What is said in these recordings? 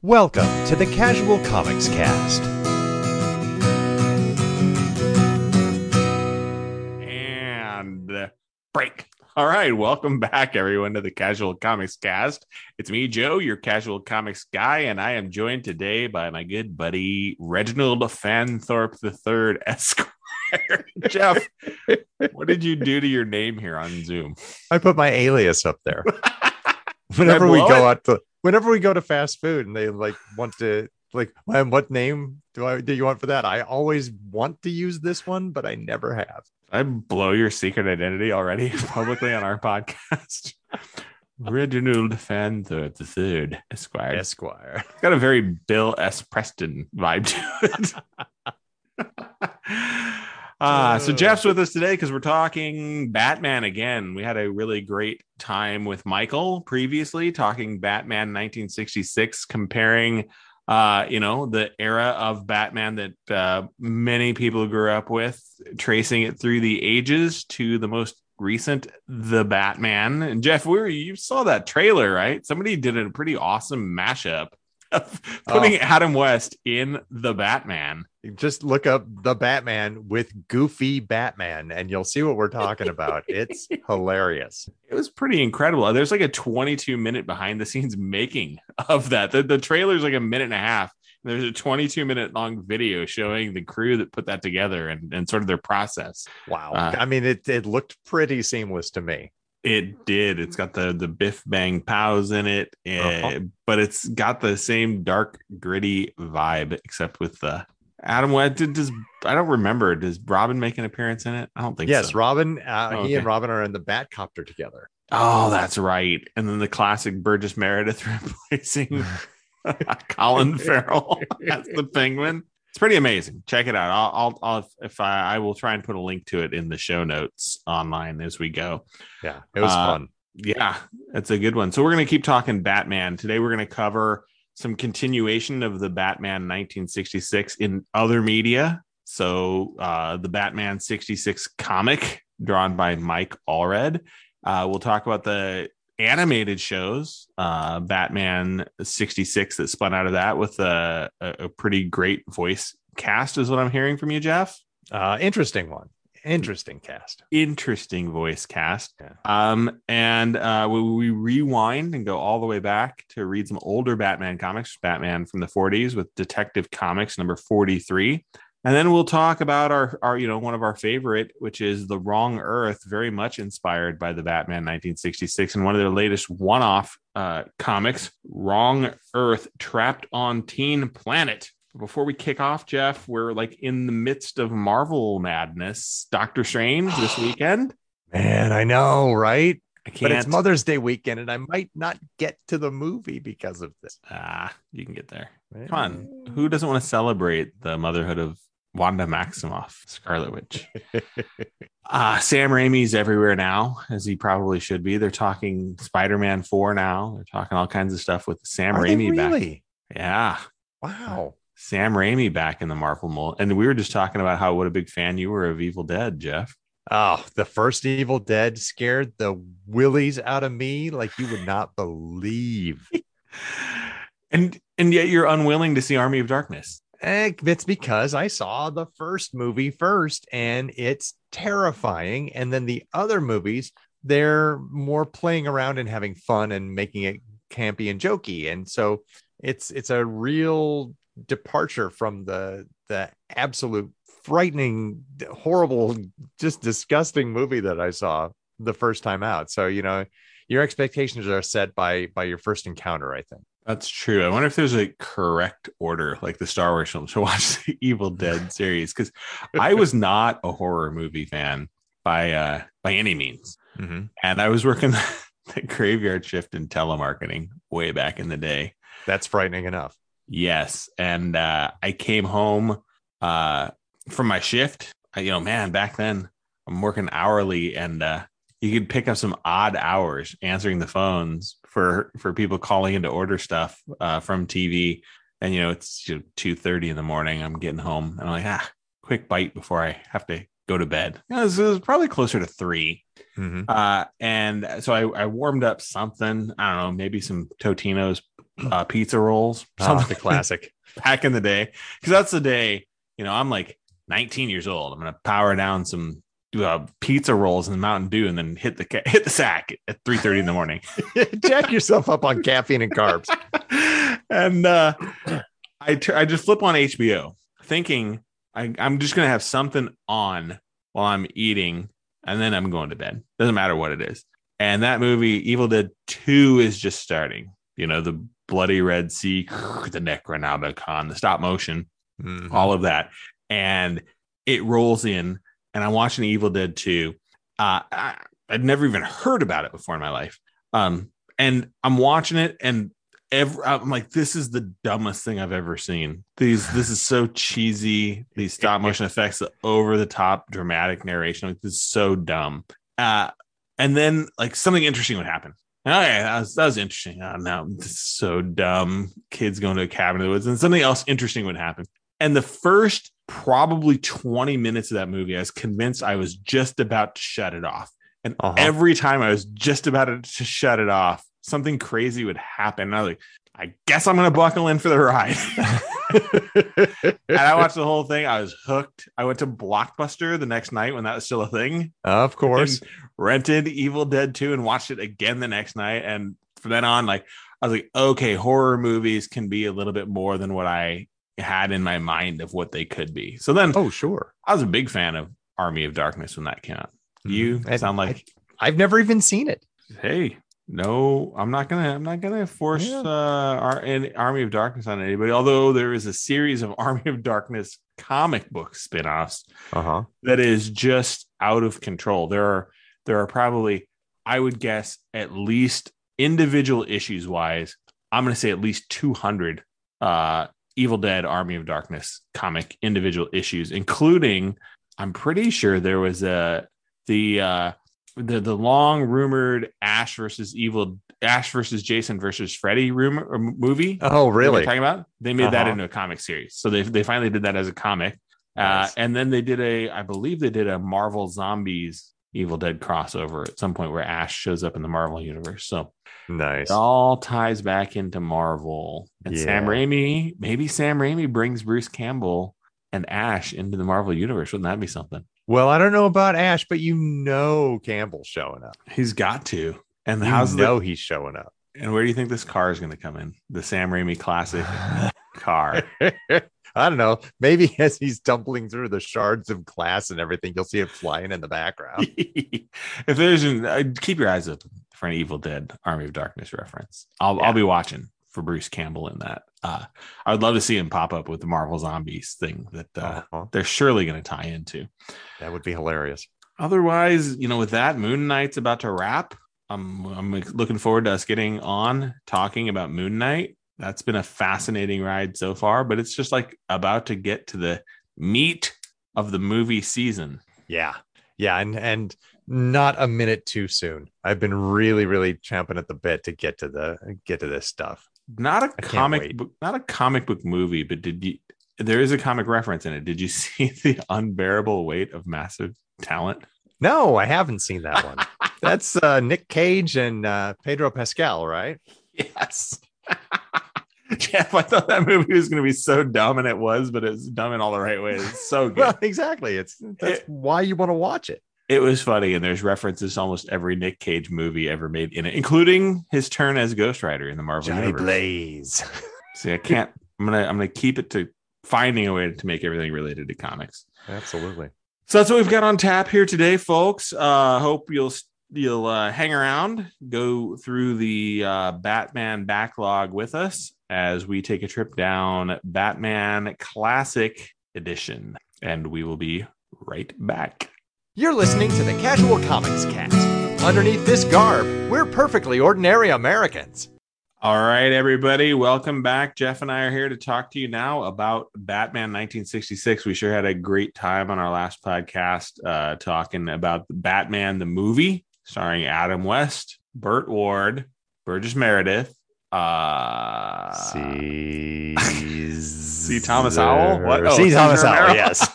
Welcome to the Casual Comics Cast. And break. All right, welcome back, everyone, to the Casual Comics Cast. It's me, Joe, your Casual Comics guy, and I am joined today by my good buddy Reginald Fanthorpe III, Esquire. Jeff, what did you do to your name here on Zoom? I put my alias up there. Whenever we go to fast food and they want to what name do you want for that? I always want to use this one, but I never have. I blow your secret identity already publicly on our podcast. Reginald Fanthorpe III, Esquire. It's got a very Bill S. Preston vibe to it. So Jeff's with us today because we're talking Batman again. We had a really great time with Michael previously talking Batman 1966, comparing the era of Batman that many people grew up with, tracing it through the ages to the most recent The Batman. And Jeff, you saw that trailer, right? Somebody did a pretty awesome mashup of putting Adam West in The Batman. Just look up The Batman with Goofy Batman and you'll see what we're talking about. It's hilarious. It was pretty incredible. There's like a 22-minute behind the scenes making of that. The trailer's like a minute and a half. There's a 22-minute long video showing the crew that put that together and sort of their process. Wow. It looked pretty seamless to me. It did. It's got the Biff Bang Pows in it, but it's got the same dark, gritty vibe, except with the Adam West. I don't remember. Does Robin make an appearance in it? I don't think so. Yes, Robin. He and Robin are in the Batcopter together. Oh, that's right. And then the classic Burgess Meredith replacing Colin Farrell as the Penguin. It's pretty amazing. Check it out. I will try and put a link to it in the show notes online as we go. Yeah, it was fun. Yeah, it's a good one. So we're going to keep talking Batman. Today we're going to cover some continuation of the Batman 1966 in other media. So the Batman 66 comic drawn by Mike Allred. We'll talk about the animated shows, Batman 66 that spun out of that with a pretty great voice cast is what I'm hearing from you, Jeff. Interesting cast, interesting voice cast. And we rewind and go all the way back to read some older Batman comics, Batman from the 40s with Detective Comics number 43. And then we'll talk about our one of our favorite, which is The Wrong Earth, very much inspired by the Batman 1966 and one of their latest one-off comics, Wrong Earth, Trapped on Teen Planet. Before we kick off, Jeff, we're like in the midst of Marvel madness. Doctor Strange this weekend. Man, I know, right? But it's Mother's Day weekend, and I might not get to the movie because of this. You can get there. Come on. Who doesn't want to celebrate the motherhood of Wanda Maximoff, Scarlet Witch? Sam Raimi's everywhere now, as he probably should be. They're talking Spider-Man 4 now. They're talking all kinds of stuff with Sam Raimi really? back. Yeah. Wow. Sam Raimi back in the Marvel mold. And we were just talking about what a big fan you were of Evil Dead, Jeff. Oh, the first Evil Dead scared the willies out of me like you would not believe. And yet you're unwilling to see Army of Darkness. It's because I saw the first movie first and it's terrifying. And then the other movies, they're more playing around and having fun and making it campy and jokey. And so it's a real departure from the absolute frightening, horrible, just disgusting movie that I saw the first time out. So, your expectations are set by your first encounter, I think. That's true. I wonder if there's a correct order, like the Star Wars film, to watch the Evil Dead series, because I was not a horror movie fan by any means. Mm-hmm. And I was working the graveyard shift in telemarketing way back in the day. That's frightening enough. Yes. And I came home from my shift. Back then I'm working hourly, and you could pick up some odd hours answering the phones for people calling in to order stuff from TV. And, it's 2:30 in the morning. I'm getting home and I'm like, quick bite before I have to go to bed. It was probably closer to 3. Mm-hmm. And so I warmed up something. I don't know, maybe some Totino's pizza rolls. The classic. Back in the day, because that's the day, I'm like 19 years old. I'm gonna power down some pizza rolls and Mountain Dew, and then hit the sack at 3:30 in the morning. Jack yourself up on caffeine and carbs. And I just flip on HBO, thinking I'm just gonna have something on while I'm eating, and then I'm going to bed. Doesn't matter what it is. And that movie, Evil Dead 2, is just starting. The bloody Red Sea, the Necronomicon, the stop motion, all of that. And it rolls in, and I'm watching Evil Dead 2. I'd never even heard about it before in my life. And I'm watching it, and I'm like, this is the dumbest thing I've ever seen. This is so cheesy. These stop motion effects, the over the top dramatic narration, like, this is so dumb. And then like something interesting would happen. Oh yeah, that was interesting. Oh no, this is so dumb. Kids going to a cabin in the woods, and something else interesting would happen. And the first probably 20 minutes of that movie, I was convinced I was just about to shut it off. And every time I was just about to shut it off, something crazy would happen. And I was like, I guess I'm going to buckle in for the ride. And I watched the whole thing. I was hooked. I went to Blockbuster the next night when that was still a thing. Of course. Rented Evil Dead 2 and watched it again the next night. And from then on, like, I was like, okay, horror movies can be a little bit more than what I had in my mind of what they could be. So then, sure, I was a big fan of Army of Darkness when that came out. You sound like I've never even seen it. Hey, no, I'm not gonna force Army of Darkness on anybody. Although there is a series of Army of Darkness comic book spinoffs that is just out of control. There are probably, I would guess, at least individual issues wise, I'm going to say at least 200 Evil Dead Army of Darkness comic individual issues, including, I'm pretty sure there was the long rumored Ash versus Jason versus Freddy movie. Oh, really? Talking about? They made that into a comic series. So they finally did that as a comic. Nice. And then I believe they did a Marvel Zombies Evil Dead crossover at some point where Ash shows up in the Marvel universe. So nice. It all ties back into Marvel. And Sam Raimi brings Bruce Campbell and Ash into the Marvel universe. Wouldn't that be something? Well, I don't know about Ash, but Campbell's showing up. He's got to. And he's showing up. And where do you think this car is going to come in? The Sam Raimi classic car. I don't know. Maybe as he's tumbling through the shards of glass and everything, you'll see it flying in the background. If there's keep your eyes open for an Evil Dead Army of Darkness reference. I'll be watching for Bruce Campbell in that. I would love to see him pop up with the Marvel Zombies thing that they're surely going to tie into. That would be hilarious. Otherwise, with that, Moon Knight's about to wrap. I'm looking forward to us getting on talking about Moon Knight. That's been a fascinating ride so far, but it's just like about to get to the meat of the movie season. Yeah. And not a minute too soon. I've been really, really champing at the bit to get to this stuff. Not a comic book movie, but there is a comic reference in it. Did you see The Unbearable Weight of Massive Talent? No, I haven't seen that one. That's Nick Cage and Pedro Pascal, right? Yes. Jeff, I thought that movie was going to be so dumb, and it was, but it's dumb in all the right ways. It's so good. Well, exactly. That's why you want to watch it. It was funny, and there's references to almost every Nick Cage movie ever made in it, including his turn as Ghost Rider in the Marvel universe. Blaze. See, I can't. I'm gonna keep it to finding a way to make everything related to comics. Absolutely. So that's what we've got on tap here today, folks. Hope you'll hang around, go through the Batman backlog with us as we take a trip down Batman Classic Edition, and we will be right back. You're listening to the Casual Comics Cast. Underneath this garb, we're perfectly ordinary Americans. All right, everybody, welcome back. Jeff and I are here to talk to you now about Batman 1966. We sure had a great time on our last podcast talking about Batman the movie, starring Adam West, Burt Ward, Burgess Meredith, C. Thomas Howell. What? C. Thomas Howell, yes.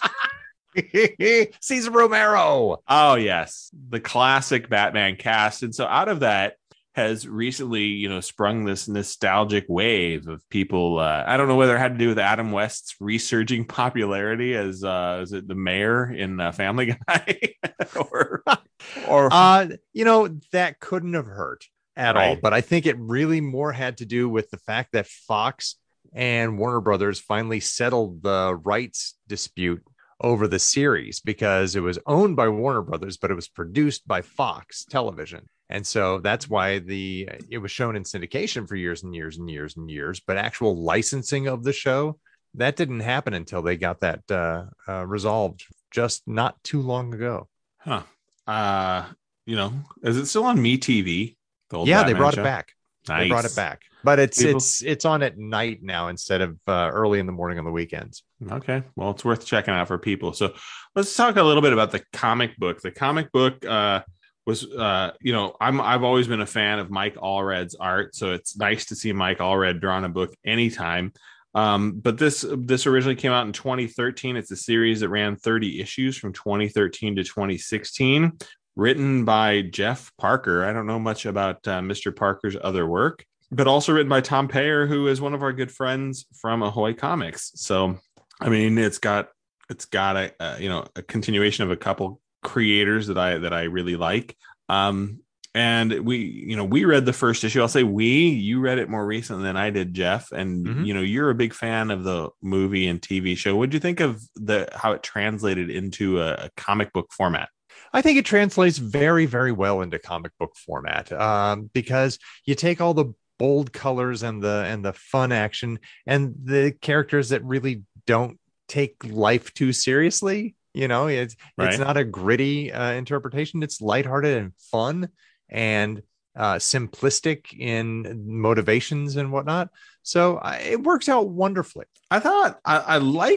Cesar Romero. Oh, yes. The classic Batman cast. And so out of that, has recently, sprung this nostalgic wave of people. I don't know whether it had to do with Adam West's resurging popularity as is it the mayor in Family Guy, or or that couldn't have hurt at all. right, But I think it really more had to do with the fact that Fox and Warner Brothers finally settled the rights dispute over the series, because it was owned by Warner Brothers, but it was produced by Fox Television. And so that's why it was shown in syndication for years and years and years and years. But actual licensing of the show, that didn't happen until they got that resolved just not too long ago. huh? Is it still on MeTV? The old Yeah, they Batman brought show? it back. Nice. They brought it back, but People- it's on at night now instead of early in the morning on the weekends. Okay, well, it's worth checking out for people. So let's talk a little bit about the comic book. The comic book was, I've always been a fan of Mike Allred's art, so it's nice to see Mike Allred drawing a book anytime. But this originally came out in 2013. It's a series that ran 30 issues from 2013 to 2016, written by Jeff Parker. I don't know much about Mr. Parker's other work, but also written by Tom Payer, who is one of our good friends from Ahoy Comics. So, I mean, it's got a continuation of a couple creators that I really like. And we read the first issue. I'll say you read it more recently than I did, Jeff. And, you're a big fan of the movie and TV show. What'd you think of how it translated into a comic book format? I think it translates very, very well into comic book format, because you take all the bold colors and the fun action and the characters that really don't take life too seriously. It's not a gritty interpretation. It's lighthearted and fun and simplistic in motivations and whatnot. So it works out wonderfully. I thought I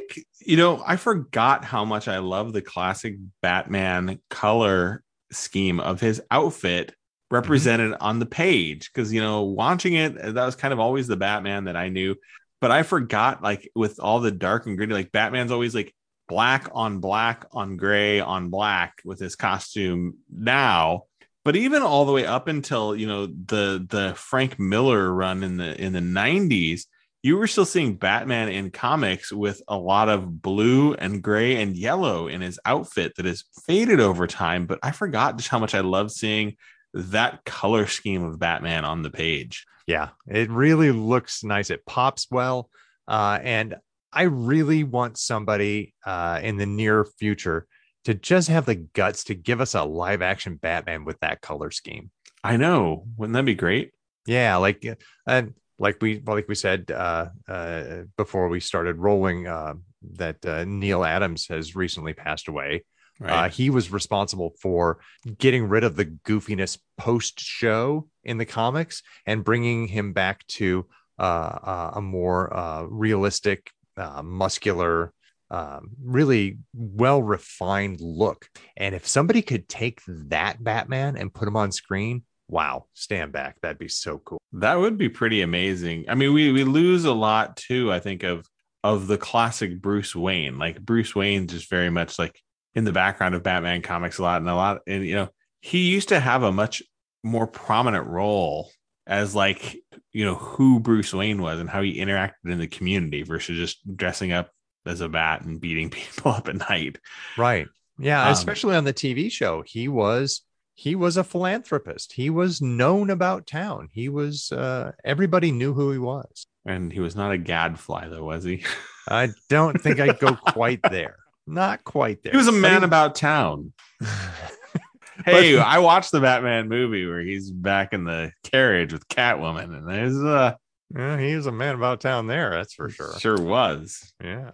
forgot how much I love the classic Batman color scheme of his outfit represented on the page. Because, watching it, that was kind of always the Batman that I knew. But I forgot, like, with all the dark and gritty, like Batman's always like black on gray on black with his costume now. But even all the way up until, the Frank Miller run in the 90s, you were still seeing Batman in comics with a lot of blue and gray and yellow in his outfit that has faded over time. But I forgot just how much I love seeing that color scheme of Batman on the page. Yeah, it really looks nice. It pops well. And I really want somebody in the near future to just have the guts to give us a live action Batman with that color scheme. I know. Wouldn't that be great? Yeah. Like we said before we started rolling, that Neil Adams has recently passed away. Right. He was responsible for getting rid of the goofiness post show in the comics and bringing him back to a more realistic, muscular, really well-refined look. And if somebody could take that Batman and put him on screen, wow, stand back. That'd be so cool. That would be pretty amazing. I mean, we lose a lot too, I think, of the classic Bruce Wayne. Like, Bruce Wayne just very much like in the background of Batman comics and he used to have a much more prominent role as, like, who Bruce Wayne was and how he interacted in the community versus just dressing up as a bat and beating people up at night. Right. Yeah. Especially on the TV show. He was a philanthropist. He was known about town. He was, everybody knew who he was. And he was not a gadfly, though, was he? I don't think I'd go quite there. Not quite there. He was a man about town. Hey, I watched the Batman movie where he's back in the carriage with Catwoman, and there's he was a man about town there. That's for sure. Sure was. Yeah.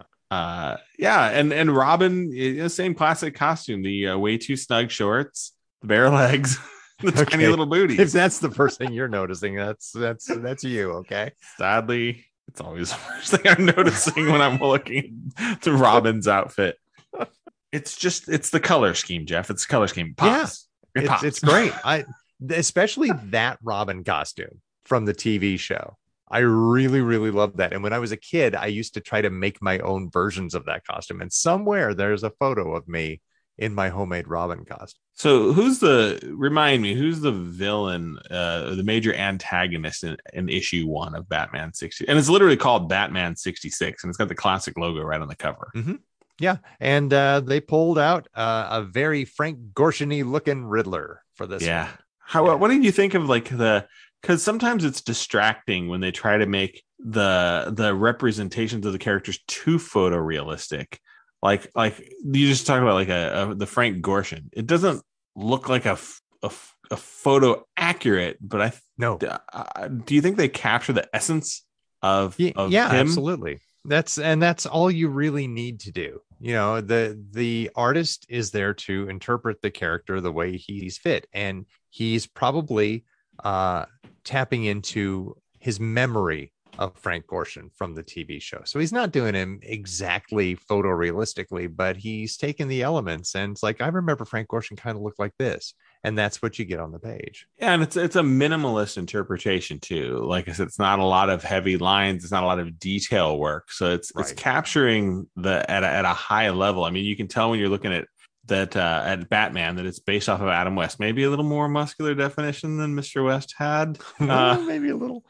And Robin, same classic costume, the way too snug shorts, the bare legs, the tiny little booties. If that's the first thing you're noticing, that's you. Okay. Sadly, it's always the first thing I'm noticing when I'm looking to Robin's outfit. It's the color scheme, Jeff. It's the color scheme. Pops. Yeah, it's great. Especially that Robin costume from the TV show. I really, really love that. And when I was a kid, I used to try to make my own versions of that costume. And somewhere there's a photo of me in my homemade Robin costume. So remind me, who's the villain, the major antagonist in issue 1 of Batman 60? And it's literally called Batman 66, and it's got the classic logo right on the cover. Mm-hmm. Yeah. And they pulled out a very Frank Gorshin-y looking Riddler for this one. What did you think of because sometimes it's distracting when they try to make the representations of the characters too photorealistic. Like you just talk about the Frank Gorshin. It doesn't look like a photo accurate, but do you think they capture the essence of him? Absolutely. That's all you really need to do. The artist is there to interpret the character the way he's fit, and he's probably tapping into his memory of Frank Gorshin from the TV show. So he's not doing him exactly photorealistically, but he's taken the elements and it's like, I remember Frank Gorshin kind of looked like this. And that's what you get on the page. Yeah, and it's a minimalist interpretation too. Like I said, it's not a lot of heavy lines. It's not a lot of detail work. So it's capturing at a high level. I mean, you can tell when you're looking at Batman that it's based off of Adam West. Maybe a little more muscular definition than Mr. West had. Maybe a little.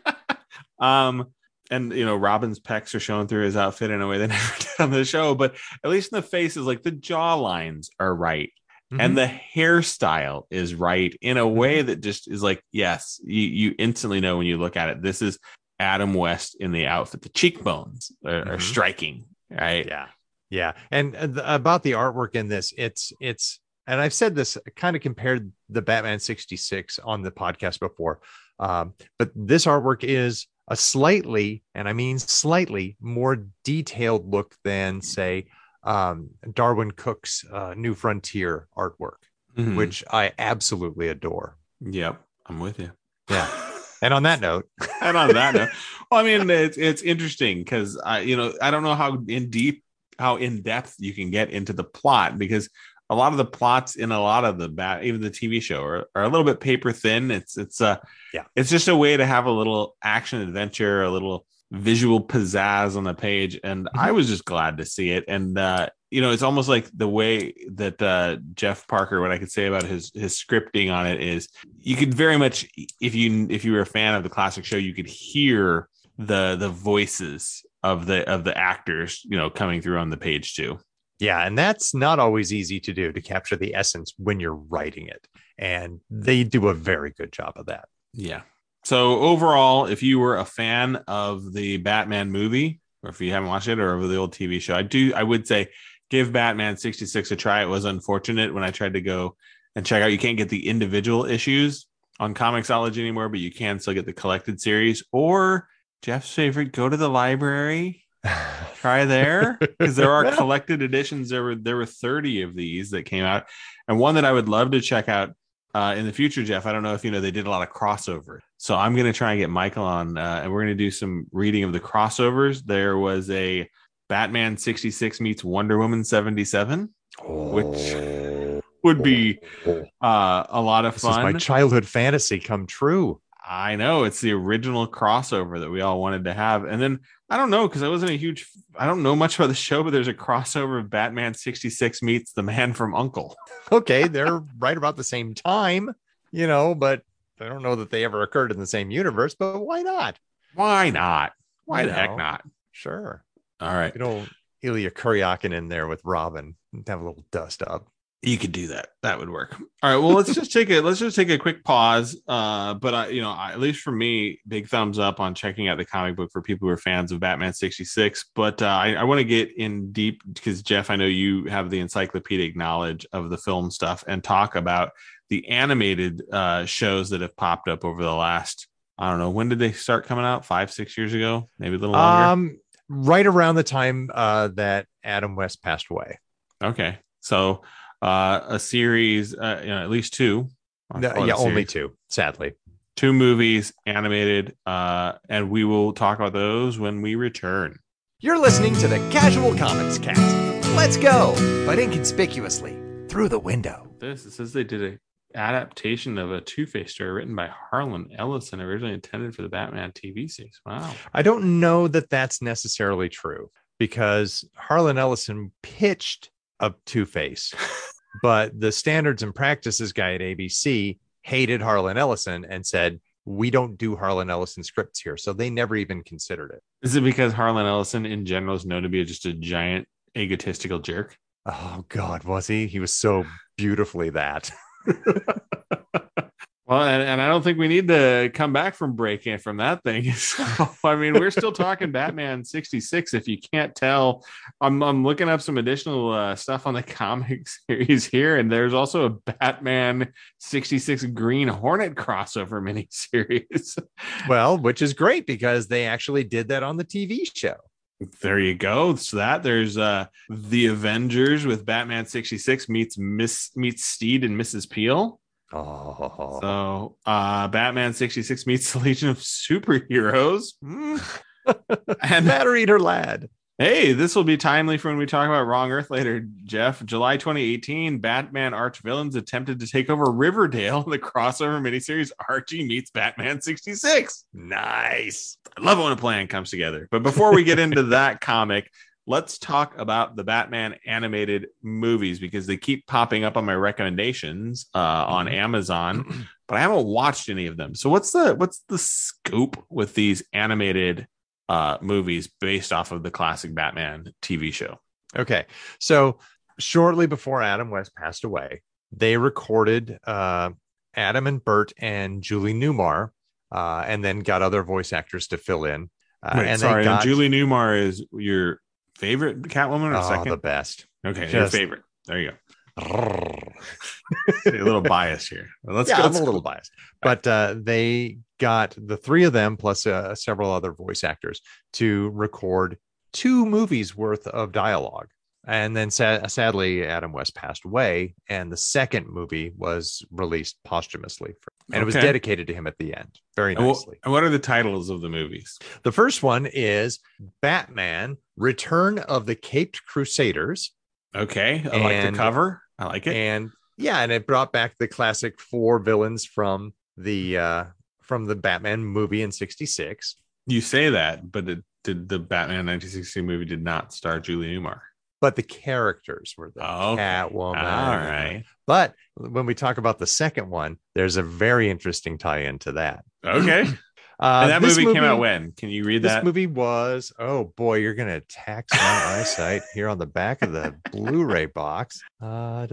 And Robin's pecs are showing through his outfit in a way they never did on the show. But at least in the faces, like the jaw lines are right. And the hairstyle is right in a way that just is like, yes, you instantly know when you look at it, this is Adam West in the outfit. The cheekbones are striking, right? Yeah. And about the artwork in this, it's, and I've said this, kind of compared the Batman 66 on the podcast before, but this artwork is a slightly, and I mean slightly, more detailed look than, say, Darwin Cook's New Frontier artwork, which I absolutely adore. Yep, I'm with you. Yeah. And on that note, well, I mean, it's interesting because I don't know how in depth you can get into the plot, because a lot of the plots in a lot of even the TV show are a little bit paper thin. It's just a way to have a little action adventure, a little visual pizzazz on the page, and I was just glad to see it. And it's almost like the way that Jeff Parker, what I could say about his scripting on it is, you could very much, if you were a fan of the classic show, you could hear the voices of the actors coming through on the page too. Yeah, and that's not always easy to do, to capture the essence when you're writing it, and they do a very good job of that. Yeah. So overall, if you were a fan of the Batman movie, or if you haven't watched it, or of the old TV show, I would say give Batman 66 a try. It was unfortunate when I tried to go and check out. You can't get the individual issues on Comixology anymore, but you can still get the collected series. Or Jeff's favorite, go to the library, try there, because there are collected editions. There were 30 of these that came out, and one that I would love to check out in the future, Jeff. I don't know if they did a lot of crossover, so I'm going to try and get Michael on, and we're going to do some reading of the crossovers. There was a Batman 66 meets Wonder Woman 77, which would be a lot of fun. This is my childhood fantasy come true. I know, it's the original crossover that we all wanted to have. And then I don't know, because I don't know much about the show, but there's a crossover of Batman 66 meets The Man from U.N.C.L.E. Okay, they're right about the same time, but I don't know that they ever occurred in the same universe, but why not? Why the heck not? Sure. All right. Ilya Kuryakin in there with Robin, have a little dust up. You could do that. That would work. All right. Well, let's just take a quick pause. But at least for me, big thumbs up on checking out the comic book for people who are fans of Batman 66. But I want to get in deep, because Jeff, I know you have the encyclopedic knowledge of the film stuff, and talk about the animated shows that have popped up over the last, I don't know, when did they start coming out? 5-6 years ago, maybe a little longer. Right around the time that Adam West passed away. Okay. So a series, at least two. Only two, sadly. 2 movies, animated, and we will talk about those when we return. You're listening to the Casual Comics Cast. Let's go, but inconspicuously, through the window. It says they did an adaptation of a Two-Face story written by Harlan Ellison, originally intended for the Batman TV series. Wow. I don't know that that's necessarily true, because Harlan Ellison pitched of Two-Face. But the standards and practices guy at ABC hated Harlan Ellison and said, we don't do Harlan Ellison scripts here. So they never even considered it. Is it because Harlan Ellison in general is known to be just a giant egotistical jerk? Oh, God, was he? He was so beautifully that. Well, and I don't think we need to come back from break-in from that thing. So, I mean, we're still talking Batman 66. If you can't tell, I'm looking up some additional stuff on the comic series here, and there's also a Batman 66 Green Hornet crossover miniseries. Well, which is great because they actually did that on the TV show. There you go. So that there's the Avengers with Batman 66 meets Steed and Mrs. Peel. Oh, So Batman 66 meets the Legion of Superheroes. and Matter Eater Lad. Hey, this will be timely for when we talk about Wrong Earth later, Jeff. July 2018, Batman arch-villains attempted to take over Riverdale in the crossover miniseries Archie meets Batman 66. Nice. I love it when a plan comes together. But before we get into that comic, let's talk about the Batman animated movies because they keep popping up on my recommendations on Amazon, but I haven't watched any of them. So what's the scope with these animated movies based off of the classic Batman TV show? Okay. So shortly before Adam West passed away, they recorded Adam and Bert and Julie Newmar, and then got other voice actors to fill in. And Julie Newmar is your favorite Catwoman or second? The best. Okay, your favorite. There you go. A little biased here. I'm a little biased. But they got the three of them plus several other voice actors to record 2 movies worth of dialogue. And then sadly, Adam West passed away, and the second movie was released posthumously. It was dedicated to him at the end. Very nicely. And what are the titles of the movies? The first one is Batman, Return of the Caped Crusaders. Okay. I like the cover. I like it. And it brought back the classic 4 villains from the Batman movie in 66. You say that, but the Batman 1960 movie did not star Julie Newmar. But the characters were the Catwoman. All right. But when we talk about the second one, there's a very interesting tie-in to that. Okay. And that movie came out when? Can you read that? This movie was, oh boy, you're going to tax my eyesight here on the back of the Blu-ray box. For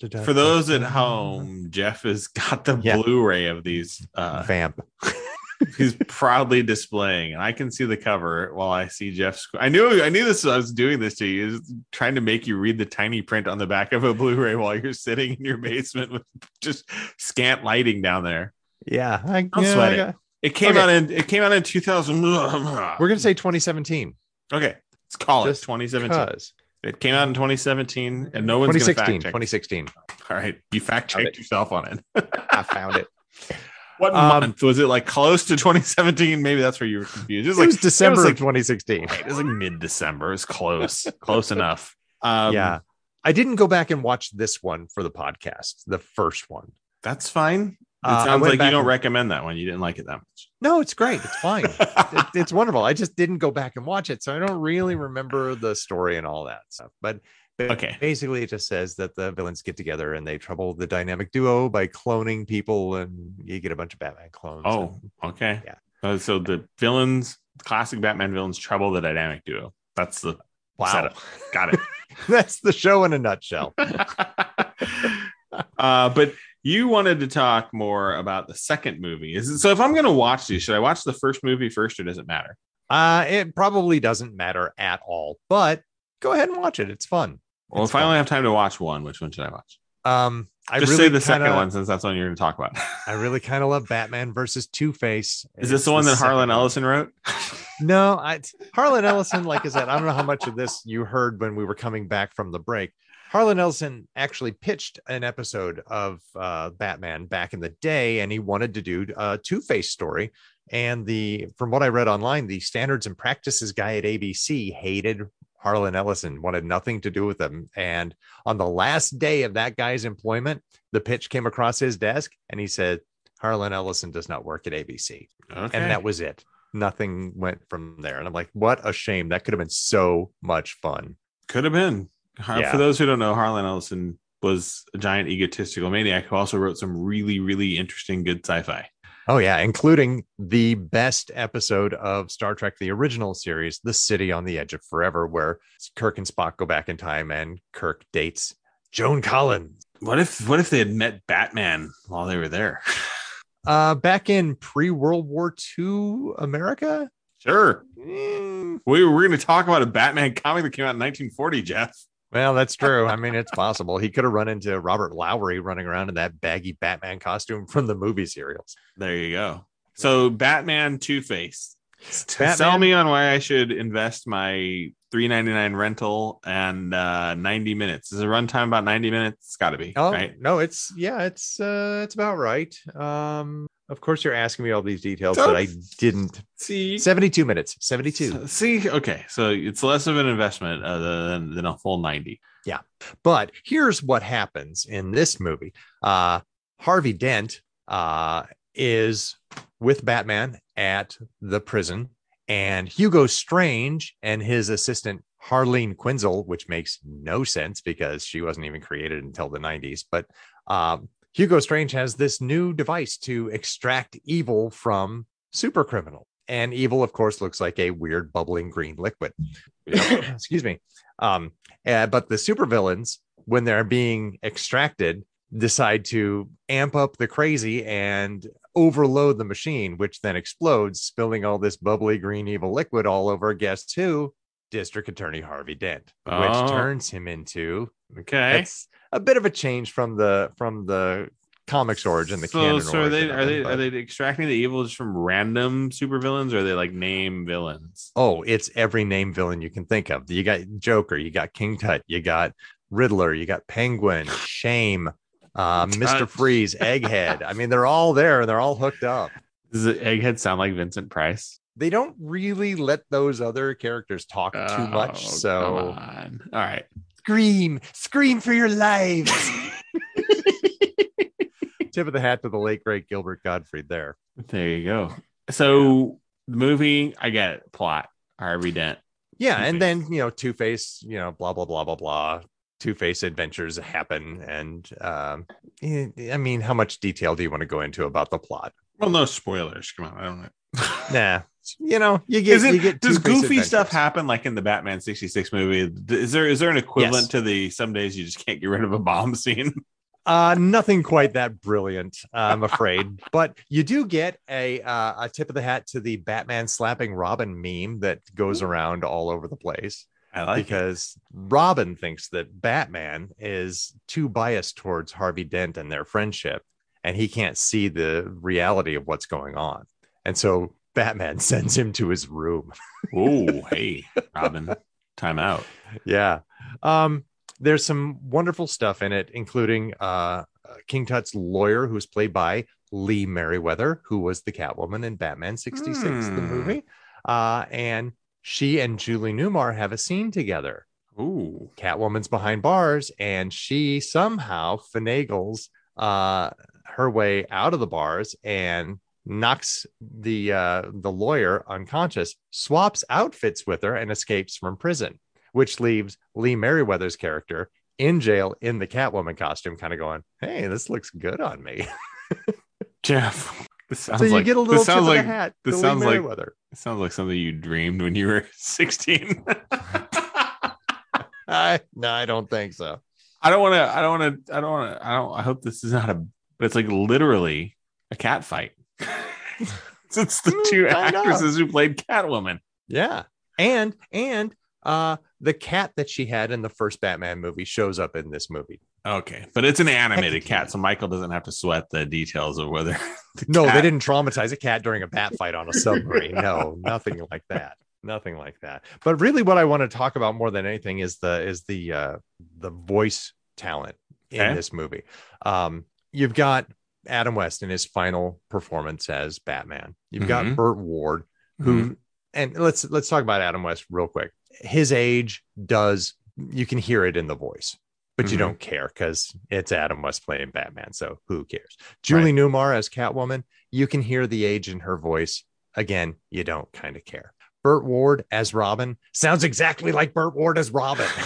those at home, Jeff has got the Blu-ray of these. Vamp. He's proudly displaying, and I can see the cover while I see Jeff's. I knew this. I was doing this to you, is trying to make you read the tiny print on the back of a Blu-ray while you're sitting in your basement with just scant lighting down there. Yeah, I'll sweat it. It came out in 2000. We're gonna say 2017. Okay, let's call it 2017. It came out in 2017, and no one's going to fact check. 2016. All right, you fact checked yourself on it. I found it. What month was it? Like close to 2017? Maybe that's where you were confused. It was December of 2016. Right, it was like mid-December. It was close enough. I didn't go back and watch this one for the podcast. The first one. That's fine. It sounds like you don't recommend that one. You didn't like it that much. No, it's great. It's fine. It's wonderful. I just didn't go back and watch it, so I don't really remember the story and all that stuff. But basically, it just says that the villains get together and they trouble the dynamic duo by cloning people, and you get a bunch of Batman clones. Oh, okay. Yeah. So the villains, classic Batman villains, trouble the dynamic duo. That's the setup. Got it. That's the show in a nutshell. But you wanted to talk more about the second movie. So if I'm going to watch these, should I watch the first movie first, or does it matter? It probably doesn't matter at all, but go ahead and watch it. It's fun. Well, if I only have time to watch one, which one should I watch? I just really say the second one, since that's the one you're going to talk about. I really kind of love Batman versus Two-Face. Is this the one that Harlan Ellison wrote? No, Harlan Ellison, like I said, I don't know how much of this you heard when we were coming back from the break. Harlan Ellison actually pitched an episode of Batman back in the day, and he wanted to do a Two-Face story. And from what I read online, the standards and practices guy at ABC hated Harlan Ellison, wanted nothing to do with him. And on the last day of that guy's employment, the pitch came across his desk, and he said, Harlan Ellison does not work at ABC. Okay. And that was it. Nothing went from there. And I'm like, what a shame. That could have been so much fun. Could have been. For those who don't know, Harlan Ellison was a giant egotistical maniac who also wrote some really, really interesting, good sci-fi. Oh, yeah, including the best episode of Star Trek, the original series, The City on the Edge of Forever, where Kirk and Spock go back in time and Kirk dates Joan Collins. What if they had met Batman while they were there? Back in pre-World War II America? Sure. We're going to talk about a Batman comic that came out in 1940, Jeff. Well, that's true. I mean, it's possible. He could have run into Robert Lowry running around in that baggy Batman costume from the movie serials. There you go. So Batman Two-Face. Sell me on why I should invest my $3.99 rental and 90 minutes. Is the runtime about 90 minutes? It's got to be. Oh, right? No, it's about right. Of course, you're asking me all these details that I didn't see. 72 minutes. 72. See, okay, so it's less of an investment than a full 90. Yeah, but here's what happens in this movie. Harvey Dent is with Batman at the prison, and Hugo Strange and his assistant Harleen Quinzel, which makes no sense because she wasn't even created until the 90s, but Hugo Strange has this new device to extract evil from super criminal. And evil, of course, looks like a weird bubbling green liquid. Excuse me. But the supervillains, when they're being extracted, decide to amp up the crazy and overload the machine, which then explodes, spilling all this bubbly green evil liquid all over, guess who? District Attorney Harvey Dent, which turns him into it's a bit of a change from the comics origin, the canon. So are they extracting the evil just from random supervillains, or are they like name villains? Oh, it's every name villain you can think of. You got Joker, you got King Tut, you got Riddler, you got Penguin, Shame, Mr. Freeze, Egghead. I mean, they're all there. They're all hooked up. Does Egghead sound like Vincent Price? They don't really let those other characters talk too much. So, all right. Scream for your lives. Tip of the hat to the late, great Gilbert Gottfried there. There you go. So the movie, I get it. Plot, Harvey Dent. Yeah. Two-Face. And then, Two-Face, blah, blah, blah, blah, blah. Two-Face adventures happen. And I mean, how much detail do you want to go into about the plot? Well, no spoilers. Come on. I don't know. Nah. You get does goofy adventures. Stuff happen like in the Batman 66 movie? Is there an equivalent to the some days you just can't get rid of a bomb scene? Nothing quite that brilliant, I'm afraid. But you do get a tip of the hat to the Batman slapping Robin meme that goes around all over the place. I like because Robin thinks that Batman is too biased towards Harvey Dent and their friendship, and he can't see the reality of what's going on. And so Batman sends him to his room. Oh, hey, Robin, time out. Yeah. There's some wonderful stuff in it, including King Tut's lawyer, who's played by Lee Merriweather, who was the Catwoman in Batman 66, the movie. And she and Julie Newmar have a scene together. Ooh. Catwoman's behind bars, and she somehow finagles her way out of the bars and knocks the lawyer unconscious, swaps outfits with her, and escapes from prison, which leaves Lee Merriweather's character in jail in the Catwoman costume, kind of going, "Hey, this looks good on me." Jeff, this sounds so you like, get a little tip of the like, hat. This sounds like it sounds like something you dreamed when you were 16. No, I don't think so. I hope this is not but it's like literally a cat fight. It's the two actresses who played Catwoman. Yeah. And the cat that she had in the first Batman movie shows up in this movie. Okay, but it's an animated cat, so Michael doesn't have to sweat the details of whether. They didn't traumatize a cat during a bat fight on a submarine. No, nothing like that. Nothing like that. But really, what I want to talk about more than anything is the voice talent in this movie. You've got Adam West in his final performance as Batman. You've got Burt Ward, who, and let's talk about Adam West real quick. His age you can hear it in the voice, but you don't care because it's Adam West playing Batman. So who cares? Julie Newmar as Catwoman, you can hear the age in her voice. Again, you don't kind of care. Burt Ward as Robin sounds exactly like Burt Ward as Robin.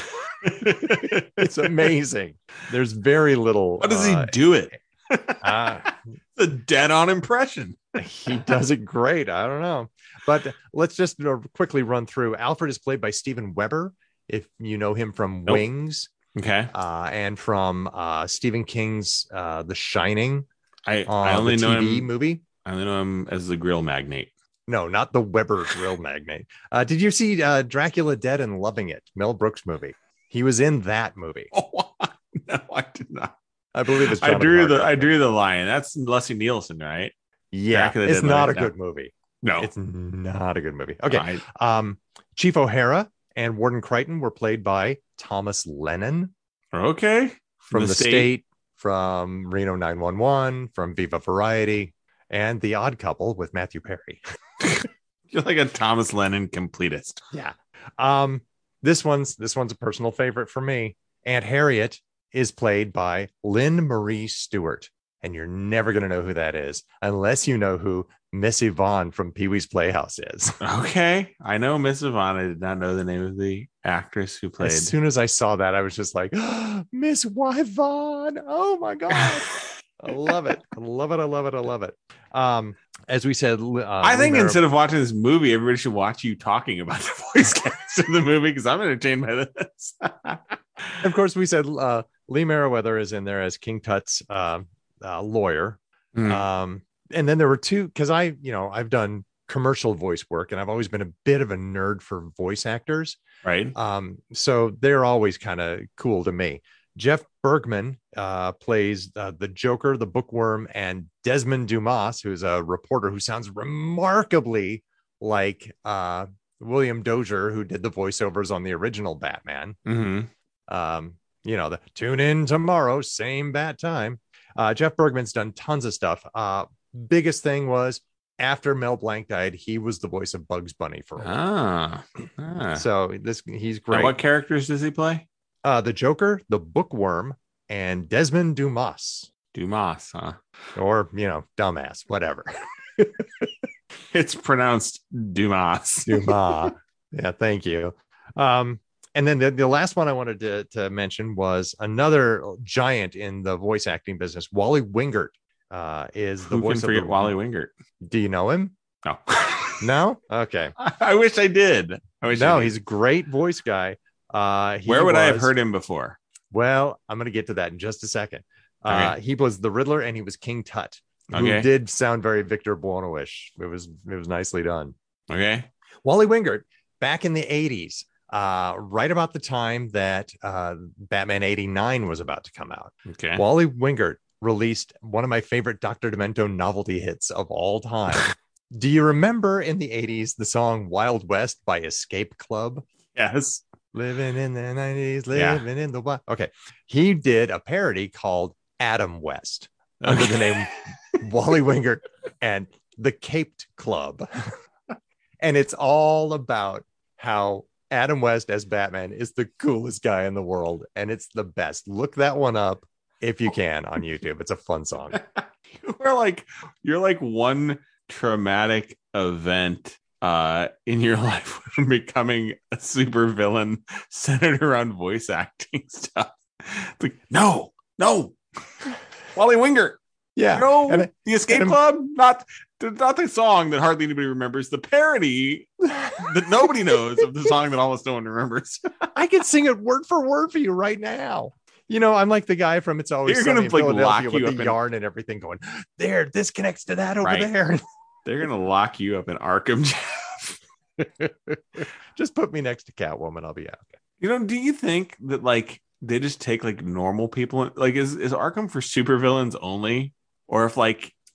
It's amazing. There's very little. How does he do it? uh, The dead-on impression. he does it great. I don't know. But let's just quickly run through. Alfred is played by Steven Weber, if you know him from Nope. Wings Okay. and from Stephen King's The Shining. I only the know TV him. movie. I only know him as the grill magnate. No, not the Weber grill magnate. Did you see Dracula Dead and Loving It? Mel Brooks movie. He was in that movie. Oh, no, I did not. I believe it's. I drew the line. That's Leslie Nielsen, right? Yeah, Dracula it's Dead not a Loving It. good movie. No. It's not a good movie. Okay. Chief O'Hara and Warden Crichton were played by Thomas Lennon Okay. from The State, from Reno 911, from Viva Variety, and The Odd Couple with Matthew Perry. You're like a Thomas Lennon completist. Yeah. This one's a personal favorite for me. Aunt Harriet is played by Lynn Marie Stewart, and you're never going to know who that is unless you know who Miss Yvonne from Pee-wee's Playhouse is. Okay. I know Miss Yvonne. I did not know the name of the actress who played. As soon as I saw that, I was just like, oh, Miss Yvonne. Oh my God. I love it. I love it. I love it. I love it. As we said, I think instead of watching this movie, everybody should watch you talking about the voice cast of the movie because I'm entertained by this. Of course, we said Lee Meriwether is in there as King Tut's lawyer. And then there were two, because I've done commercial voice work and I've always been a bit of a nerd for voice actors. Right. So they're always kind of cool to me. Jeff Bergman plays the Joker, the Bookworm, and Desmond Dumas, who's a reporter who sounds remarkably like William Dozier, who did the voiceovers on the original Batman. The tune in tomorrow, same bat time. Jeff Bergman's done tons of stuff. Biggest thing was after Mel Blanc died, he was the voice of Bugs Bunny for a while. So he's great. Now, what characters does he play? The Joker, the Bookworm, and Desmond Dumas. Dumas, huh? Or, dumbass, whatever. It's pronounced Dumas. Dumas. Yeah, thank you. And then the last one I wanted to mention was another giant in the voice acting business. Wally Wingert is the voice of Wally Wingert. Do you know him? No. No? Okay. I wish I did. He's a great voice guy. Where would I have heard him before? Well, I'm going to get to that in just a second. Okay. He was the Riddler and he was King Tut, who did sound very Victor Buono-ish. It was nicely done. Okay. Wally Wingert, back in the 80s, right about the time that Batman 89 was about to come out. Okay. Wally Wingert released one of my favorite Dr. Demento novelty hits of all time. Do you remember in the 80s the song Wild West by Escape Club? Yes. Living in the 90s, living in the wild. Okay. He did a parody called Adam West under the name Wally Wingert and the Caped Club. And it's all about how Adam West as Batman is the coolest guy in the world. And it's the best. Look that one up if you can on YouTube. It's a fun song. You're like one traumatic event in your life from becoming a super villain centered around voice acting stuff. It's like, no, Wally Wingert. Yeah. No, the Escape Club, not the song that hardly anybody remembers, the parody that nobody knows of the song that almost no one remembers. I can sing it word for word for you right now. I'm like the guy from It's Always Sunny in Philadelphia with the yarn and everything going, there, this connects to that over there. They're going to lock you up in Arkham, Jeff. Just put me next to Catwoman. I'll be okay. Do you think that they just take normal people? Is Arkham for supervillains only? Or if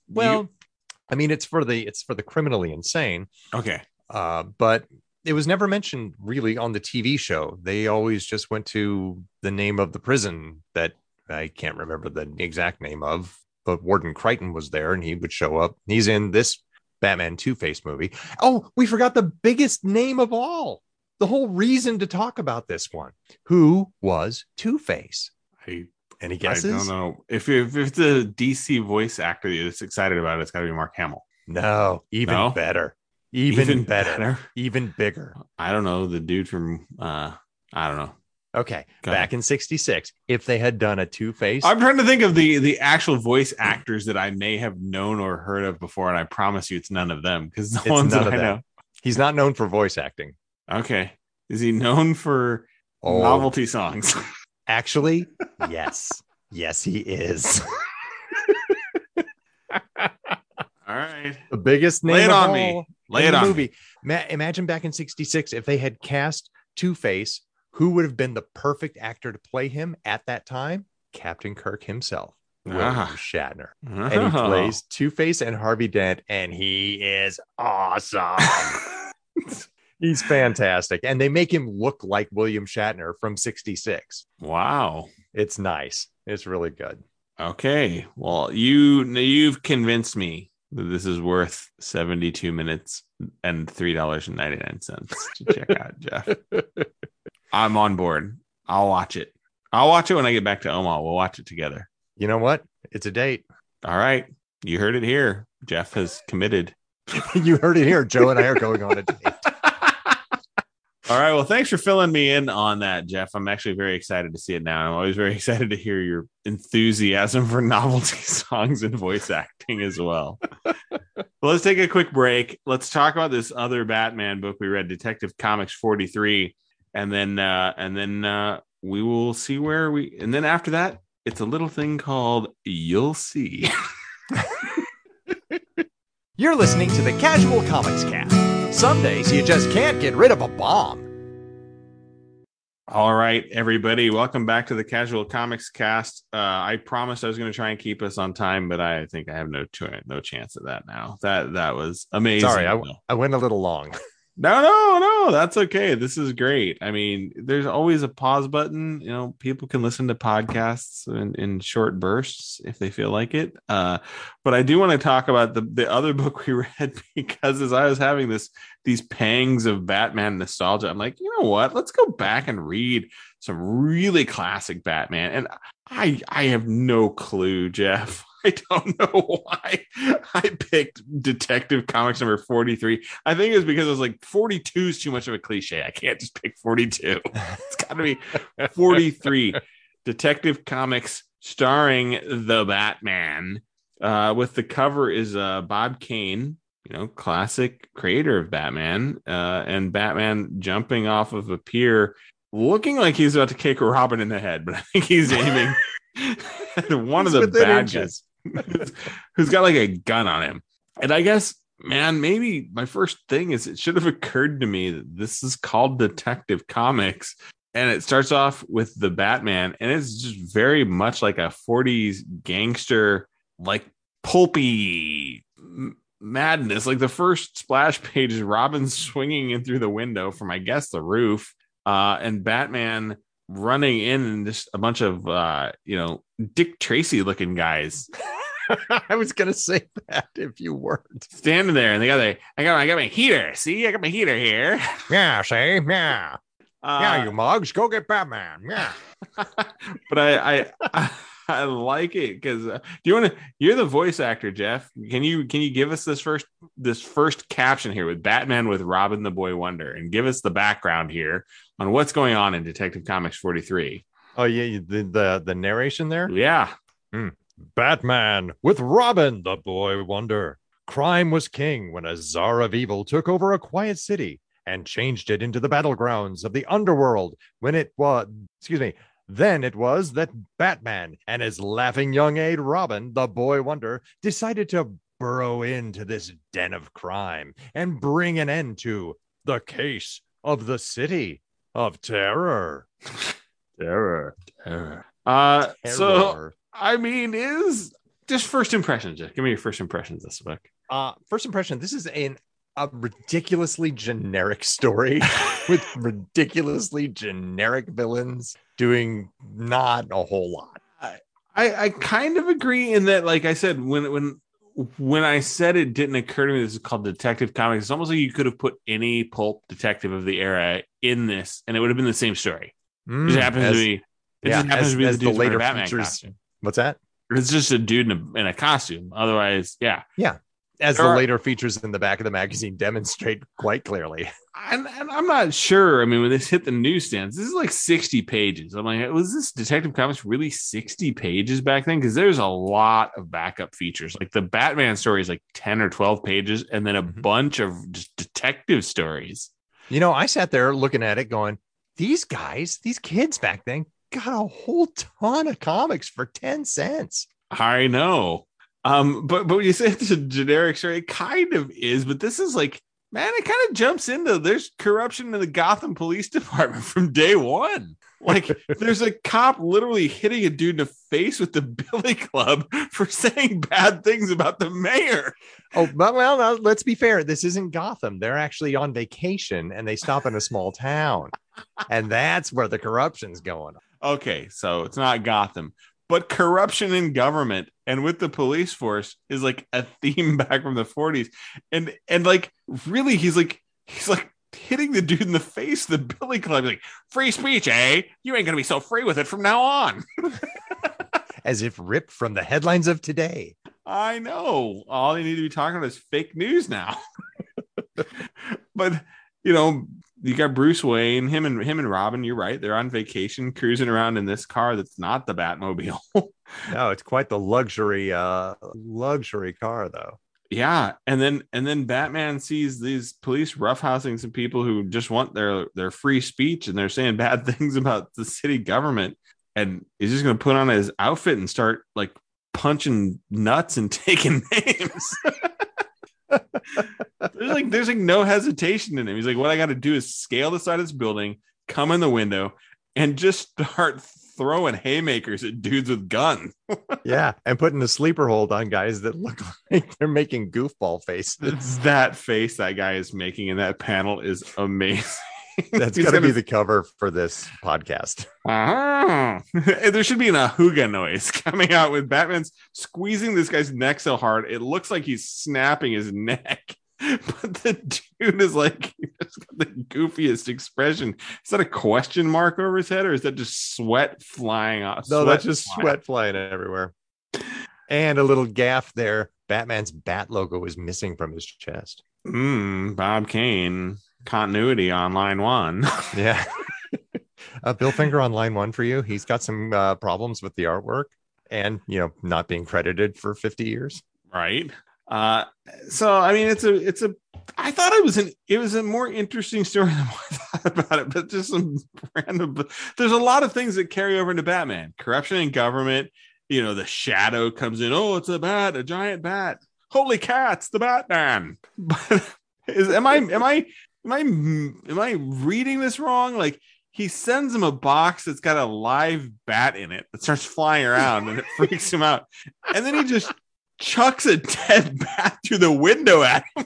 it's for the criminally insane. Okay. But it was never mentioned really on the TV show. They always just went to the name of the prison that I can't remember the exact name of, but Warden Crichton was there and he would show up. He's in this Batman Two-Face movie. Oh, we forgot the biggest name of all. The whole reason to talk about this one. Who was Two-Face? Any guesses? I don't know. If the DC voice actor that's excited about it, it's got to be Mark Hamill. No, better. Even better. Even bigger. I don't know. The dude from I don't know. Okay, Go back ahead. in '66, if they had done a Two-Face, I'm trying to think of the actual voice actors that I may have known or heard of before, and I promise you it's none of them because the it's ones none that of I them. know. He's not known for voice acting. Okay. Is he known for Oh, novelty songs? actually, yes. Yes, he is. All right. The biggest name Lay it of on all me. Lay in it the on movie. me. Imagine back in '66 if they had cast Two-Face, who would have been the perfect actor to play him at that time? Captain Kirk himself, William Ah. Shatner. And he plays Two-Face and Harvey Dent, and he is awesome. He's fantastic. And they make him look like William Shatner from '66. Wow. It's nice. It's really good. Okay. Well, you've convinced me that this is worth 72 minutes and $3.99 to check out, Jeff. I'm on board. I'll watch it. I'll watch it when I get back to Omaha. We'll watch it together. You know what? It's a date. All right. You heard it here. Jeff has committed. You heard it here. Joe and I are going on a date. All right. Well, thanks for filling me in on that, Jeff. I'm actually very excited to see it now. I'm always very excited to hear your enthusiasm for novelty songs and voice acting as well. Well, let's take a quick break. Let's talk about this other Batman book we read, Detective Comics 43, and then we will see where we. And then after that, it's a little thing called You'll See. You're listening to the Casual Comics Cast. Some days you just can't get rid of a bomb. All right, everybody, welcome back to the Casual Comics Cast. I promised I was going to try and keep us on time, but I think I have no chance of that now. That was amazing. Sorry, I went a little long. No, that's okay. This is great. I mean, there's always a pause button. You know, people can listen to podcasts in short bursts if they feel like it. But I do want to talk about the other book we read, because as I was having these pangs of Batman nostalgia, I'm like, you know what? Let's go back and read some really classic Batman. And I have no clue, Jeff. I don't know why I picked Detective Comics number 43. I think it was because I was like, 42 is too much of a cliche. I can't just pick 42. It's got to be 43. Detective Comics starring the Batman. With the cover is Bob Kane, classic creator of Batman, and Batman jumping off of a pier, looking like he's about to kick Robin in the head, but I think he's aiming at one of the bad guys. Who's got like a gun on him. And I guess, man, maybe my first thing is it should have occurred to me that this is called Detective Comics, and it starts off with the Batman, and it's just very much like a 40s gangster, like pulpy madness. Like the first splash page is Robin swinging in through the window from, I guess, the roof, and Batman running in and just a bunch of Dick Tracy looking guys. I was gonna say that if you weren't standing there, and I got my heater. See, I got my heater here. Yeah, see, yeah, yeah. You mugs, go get Batman. Yeah. But I like it because you're the voice actor, Jeff. Can you give us this first caption here with Batman with Robin the Boy Wonder, and give us the background here on what's going on in Detective Comics 43? Oh yeah, the narration there. Yeah. Batman with Robin the Boy Wonder. Crime was king when a czar of evil took over a quiet city and changed it into the battlegrounds of the underworld. Then it was that Batman and his laughing young aide Robin the Boy Wonder decided to burrow into this den of crime and bring an end to the case of the City of Terror. Terror. So, I mean, is just first impressions, Jeff. Give me your first impressions of this book. First impression, this is a ridiculously generic story with ridiculously generic villains doing not a whole lot. I kind of agree in that, like I said, when I said it didn't occur to me this is called Detective Comics, it's almost like you could have put any pulp detective of the era in this, and it would have been the same story. It just happens to be the dude in a Batman costume. What's that? It's just a dude in a costume. Otherwise, yeah. as the later features in the back of the magazine demonstrate quite clearly. And I'm not sure. I mean, when this hit the newsstands, this is like 60 pages. I'm like, was this Detective Comics really 60 pages back then? Because there's a lot of backup features. Like the Batman story is like 10 or 12 pages, and then a bunch of just detective stories. You know, I sat there looking at it going, these kids back then got a whole ton of comics for 10 cents. I know. But when you say it's a generic story, it kind of is, but this is like, man, it kind of jumps into there's corruption in the Gotham Police Department from day one. Like there's a cop literally hitting a dude in the face with the billy club for saying bad things about the mayor. Oh, but well, now, let's be fair. This isn't Gotham. They're actually on vacation and they stop in a small town. And that's where the corruption's going on. Okay, so it's not Gotham. But corruption in government and with the police force is like a theme back from the 40s. And like really he's like hitting the dude in the face, the billy club, like, free speech, eh? You ain't gonna be so free with it from now on. As if ripped from the headlines of today. I know. All they need to be talking about is fake news now. But you know, you got Bruce Wayne, him and Robin, you're right. They're on vacation, cruising around in this car that's not the Batmobile. No, it's quite the luxury car, though. Yeah. And then Batman sees these police roughhousing some people who just want their free speech, and they're saying bad things about the city government. And he's just gonna put on his outfit and start like punching nuts and taking names. There's like no hesitation in him. He's like, what I got to do is scale the side of this building, come in the window, and just start throwing haymakers at dudes with guns. Yeah, and putting a sleeper hold on guys that look like they're making goofball faces. That face that guy is making in that panel is amazing. That's got to be the cover for this podcast. There should be an ahuga noise coming out with Batman's squeezing this guy's neck so hard it looks like he's snapping his neck. But the dude is like, he's got the goofiest expression. Is that a question mark over his head, or is that just sweat flying off? No, that's just sweat flying everywhere. And a little gaff there. Batman's bat logo is missing from his chest. Bob Kane. Continuity on line one. Yeah. Bill Finger on line one for you. He's got some problems with the artwork and, you know, not being credited for 50 years. Right. So, I mean, I thought it was a more interesting story than I thought about it, but just some random, there's a lot of things that carry over into Batman. Corruption in government, you know, the Shadow comes in. Oh, it's a bat, a giant bat. Holy cats, the Batman. But am I reading this wrong? Like, he sends him a box that's got a live bat in it that starts flying around and it freaks him out. And then he just chucks a dead bat through the window at him.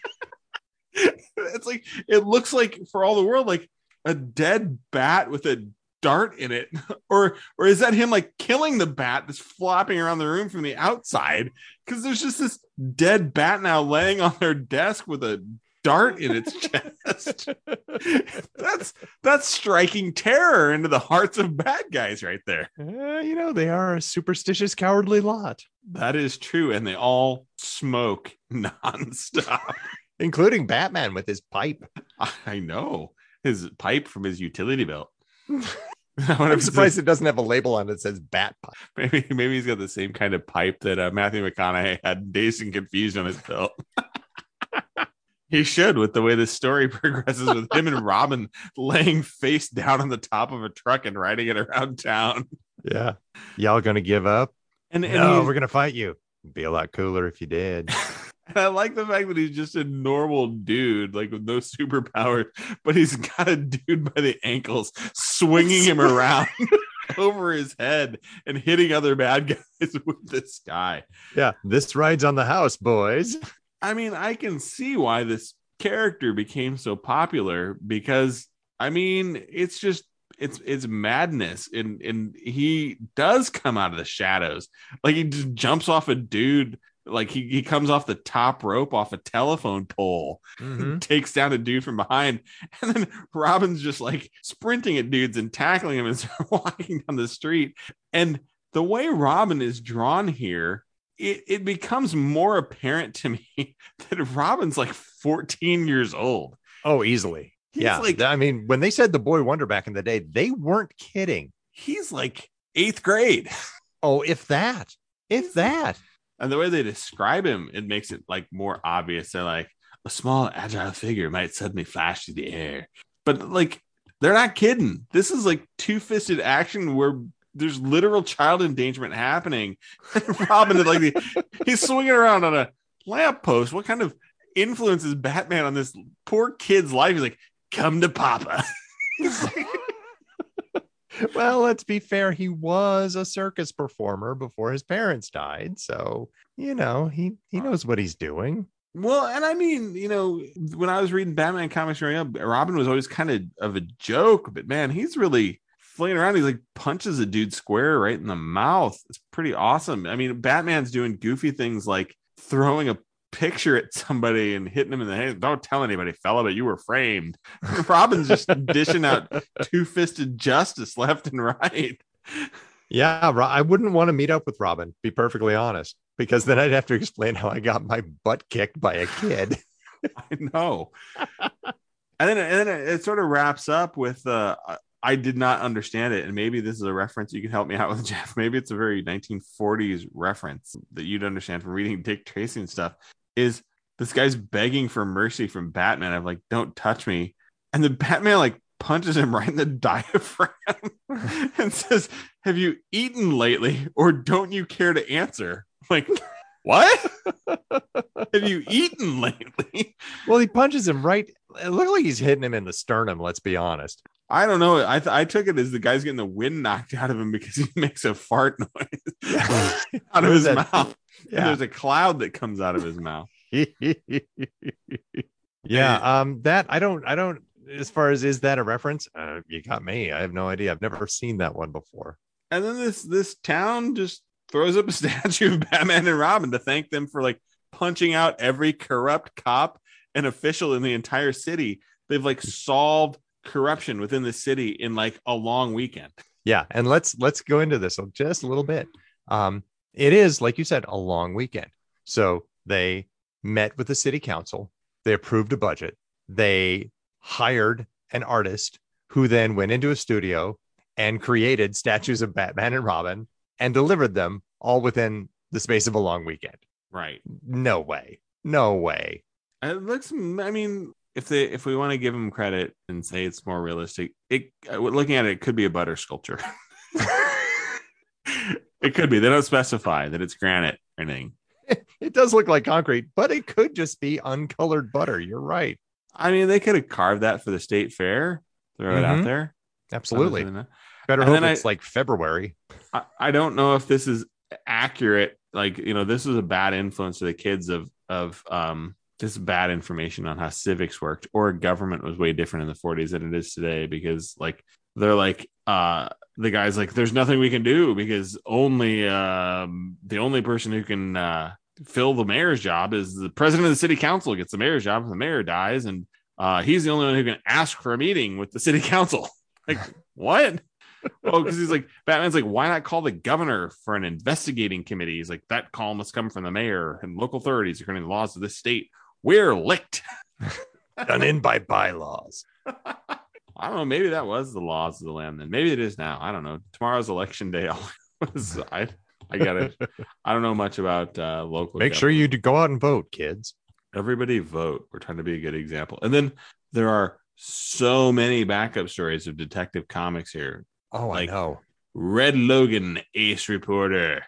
It's like, it looks like, for all the world, like a dead bat with a dart in it. Or is that him like killing the bat that's flopping around the room from the outside? Because there's just this dead bat now laying on their desk with a dart in its chest. That's striking terror into the hearts of bad guys right there. You know, they are a superstitious, cowardly lot. That is true, and they all smoke nonstop, including Batman with his pipe. I know, his pipe from his utility belt. I'm surprised it doesn't have a label on it that says bat pipe. Maybe he's got the same kind of pipe that Matthew McConaughey had Dazed and Confused on his belt. He should, with the way this story progresses, with him and Robin laying face down on the top of a truck and riding it around town. Yeah. Y'all gonna give up? And no, we're gonna fight you. It'd be a lot cooler if you did. And I like the fact that he's just a normal dude, like with no superpowers, but he's got a dude by the ankles swinging him around over his head and hitting other bad guys with this guy. Yeah, this rides on the house, boys. I mean, I can see why this character became so popular, because I mean, it's just it's madness, and he does come out of the shadows. Like, he just jumps off a dude, like he comes off the top rope off a telephone pole, takes down a dude from behind, and then Robin's just like sprinting at dudes and tackling him as they're walking down the street. And the way Robin is drawn here, it becomes more apparent to me that Robin's like 14 years old. Oh, easily. He's Yeah. like, I mean, when they said the boy wonder back in the day, they weren't kidding. he's like 8th grade. Oh, if that. And the way they describe him, it makes it like more obvious. They're like, a small agile figure might suddenly flash through the air. But like, they're not kidding. This is like two-fisted action where there's literal child endangerment happening. Robin is like, he's swinging around on a lamppost. What kind of influence is Batman on this poor kid's life? He's like, come to Papa. Well, let's be fair. He was a circus performer before his parents died. So, he knows what he's doing. Well, and I mean, when I was reading Batman comics growing up, Robin was always kind of a joke, but man, he's really flinging around. He like punches a dude square right in the mouth. It's pretty awesome. I mean, Batman's doing goofy things like throwing a picture at somebody and hitting him in the head. Don't tell anybody, fella, but you were framed. Robin's just dishing out two-fisted justice left and right. Yeah, I wouldn't want to meet up with Robin, to be perfectly honest, because then I'd have to explain how I got my butt kicked by a kid. I know. And then it sort of wraps up with I did not understand it, and maybe this is a reference you can help me out with, Jeff. Maybe it's a very 1940s reference that you'd understand from reading Dick Tracy and stuff. Is this guy's begging for mercy from Batman? I'm like, don't touch me, and the Batman like punches him right in the diaphragm and says, "Have you eaten lately, or don't you care to answer?" I'm like, what? Have you eaten lately? Well, he punches him right. It looks like he's hitting him in the sternum. Let's be honest. I don't know. I took it as the guy's getting the wind knocked out of him because he makes a fart noise out of his mouth. Yeah. And there's a cloud that comes out of his mouth. Yeah. That I don't. As far as is that a reference? You got me. I have no idea. I've never seen that one before. And then this town just throws up a statue of Batman and Robin to thank them for like punching out every corrupt cop and official in the entire city. They've like solved corruption within the city in like a long weekend. Yeah, and let's go into this just a little bit. It is, like you said, a long weekend. So they met with the city council, they approved a budget, they hired an artist who then went into a studio and created statues of Batman and Robin and delivered them all within the space of a long weekend. Right. No way. It looks, I mean, if we want to give them credit and say it's more realistic, looking at it, it could be a butter sculpture. It could be. They don't specify that it's granite or anything. It does look like concrete, but it could just be uncolored butter. You're right. I mean, they could have carved that for the state fair. Throw it out there. Absolutely. Better hope it's like February. I don't know if this is accurate. Like, this was a bad influence to the kids of this bad information on how civics worked, or government was way different in the 40s than it is today, because like they're like the guy's like, there's nothing we can do because only the only person who can fill the mayor's job is the president of the city council. Gets the mayor's job and the mayor dies, and he's the only one who can ask for a meeting with the city council. Like, what? Oh, because he's like, Batman's like, why not call the governor for an investigating committee? He's like, that call must come from the mayor and local authorities according to the laws of this state. We're licked. Done in by bylaws. I don't know. Maybe that was the laws of the land then. Maybe it is now. I don't know. Tomorrow's election day. I got it. I don't know much about local. Make sure you go out and vote, kids. Everybody vote. We're trying to be a good example. And then there are so many backup stories of Detective Comics here. Oh, like, I know. Red Logan, Ace Reporter.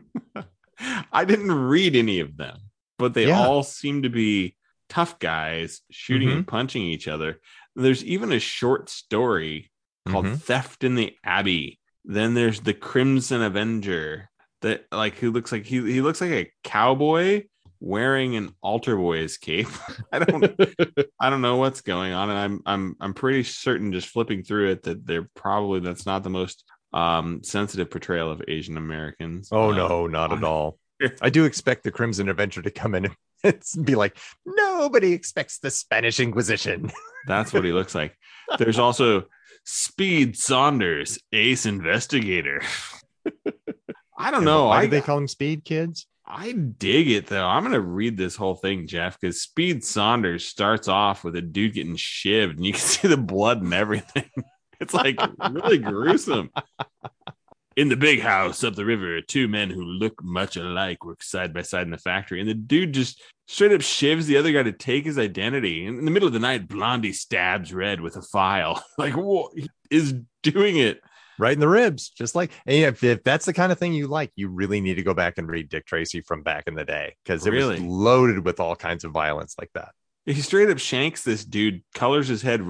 I didn't read any of them, but they all seem to be tough guys shooting and punching each other. There's even a short story called Theft in the Abbey. Then there's the Crimson Avenger that like who looks like he looks like a cowboy wearing an altar boy's cape. I don't know what's going on, and I'm pretty certain just flipping through it that that's not the most sensitive portrayal of Asian Americans. Oh no, not at all. I do expect the Crimson Avenger to come in and be like, nobody expects the Spanish Inquisition. That's what he looks like. There's also Speed Saunders, Ace Investigator. I don't know. Why do they call him Speed, kids? I dig it though. I'm gonna read this whole thing, Jeff, because Speed Saunders starts off with a dude getting shivved, and you can see the blood and everything. It's like really gruesome. In the big house up the river, two men who look much alike work side by side in the factory, and the dude just straight up shivs the other guy to take his identity. In the middle of the night, Blondie stabs Red with a file. Like, what? He is doing it. Right in the ribs, just like, and if that's the kind of thing you like, you really need to go back and read Dick Tracy from back in the day, because it was loaded with all kinds of violence like that. He straight up shanks this dude, colors his hair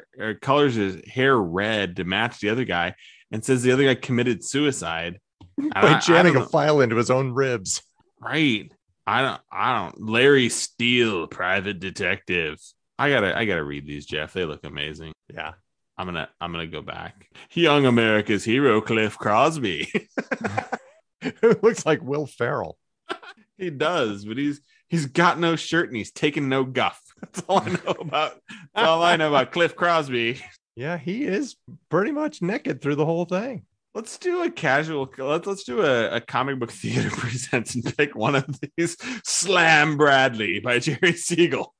red to match the other guy, and says the other guy committed suicide by jamming a file into his own ribs. Right. I don't. Larry Steele, private detective. I gotta read these, Jeff. They look amazing. Yeah. I'm gonna go back. Young America's hero, Cliff Crosby. It looks like Will Ferrell. He does, but he's got no shirt and he's taking no guff. That's all I know about. That's all I know about Cliff Crosby. Yeah, he is pretty much naked through the whole thing. Let's do a casual. Let's do a comic book theater presents and pick one of these. Slam Bradley by Jerry Siegel.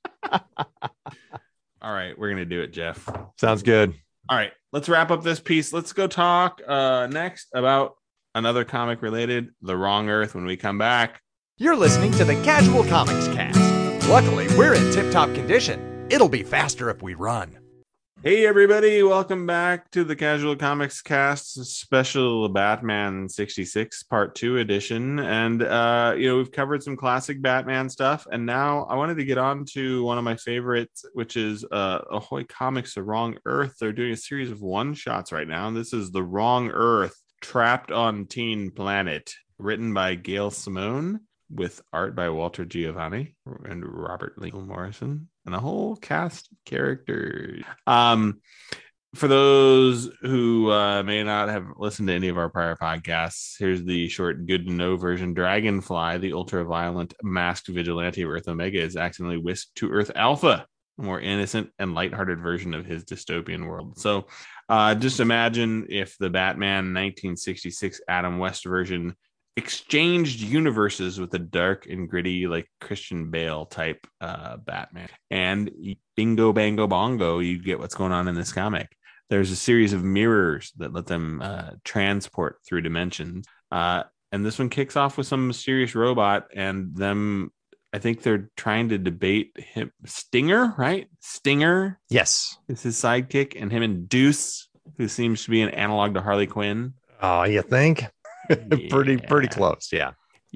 All right, we're gonna do it, Jeff. Sounds good. All right, let's wrap up this piece. Let's go talk next about another comic related, The Wrong Earth, when we come back. You're listening to the Casual Comics Cast. Luckily, we're in tip-top condition. It'll be faster if we run. Hey everybody, welcome back to the Casual Comics Cast special Batman 66 Part 2 edition. And we've covered some classic Batman stuff, and now I wanted to get on to one of my favorites, which is Ahoy Comics The Wrong Earth. They're doing a series of one-shots right now, and this is The Wrong Earth, Trapped on Teen Planet, written by Gail Simone, with art by Walter Giovanni and Robert Lee Morrison, and a whole cast of characters. For those who may not have listened to any of our prior podcasts, here's the short good to know version. Dragonfly, the ultra-violent masked vigilante of Earth Omega, is accidentally whisked to Earth Alpha, a more innocent and lighthearted version of his dystopian world. So just imagine if the Batman 1966 Adam West version exchanged universes with a dark and gritty, like Christian Bale type Batman. And bingo, bango, bongo, you get what's going on in this comic. There's a series of mirrors that let them transport through dimensions. And this one kicks off with some mysterious robot and them. I think they're trying to debate him. Stinger, right? Stinger. Yes. Is his sidekick, and him and Deuce, who seems to be an analog to Harley Quinn. Oh, you think? Yeah. pretty close. Yeah.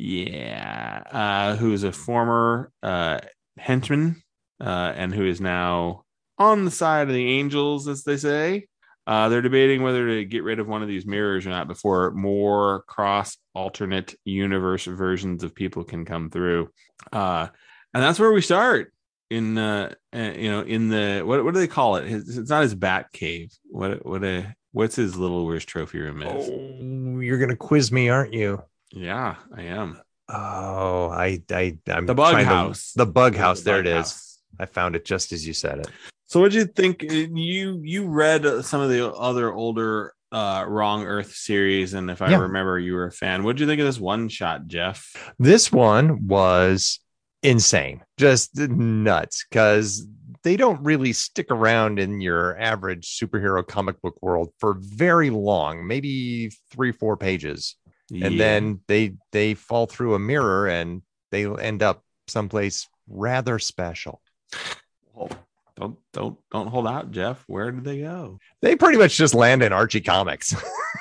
Yeah. Who's a former henchman and who is now on the side of the angels, as they say. They're debating whether to get rid of one of these mirrors or not before more cross alternate universe versions of people can come through. And that's where we start in the what do they call it? It's not his bat cave. What's his little worst trophy room is? Oh, you're gonna quiz me, aren't you? Yeah, I am. Oh, I'm the bug house. The bug house. There it is. I found it just as you said it. So what did you think? You read some of the other older Wrong Earth series, and if I remember, you were a fan. What did you think of this one shot, Jeff? This one was insane, just nuts, because they don't really stick around in your average superhero comic book world for very long, maybe 3-4 pages. Yeah. And then they fall through a mirror and they end up someplace rather special. Well, don't hold out, Jeff. Where did they go? They pretty much just land in Archie Comics.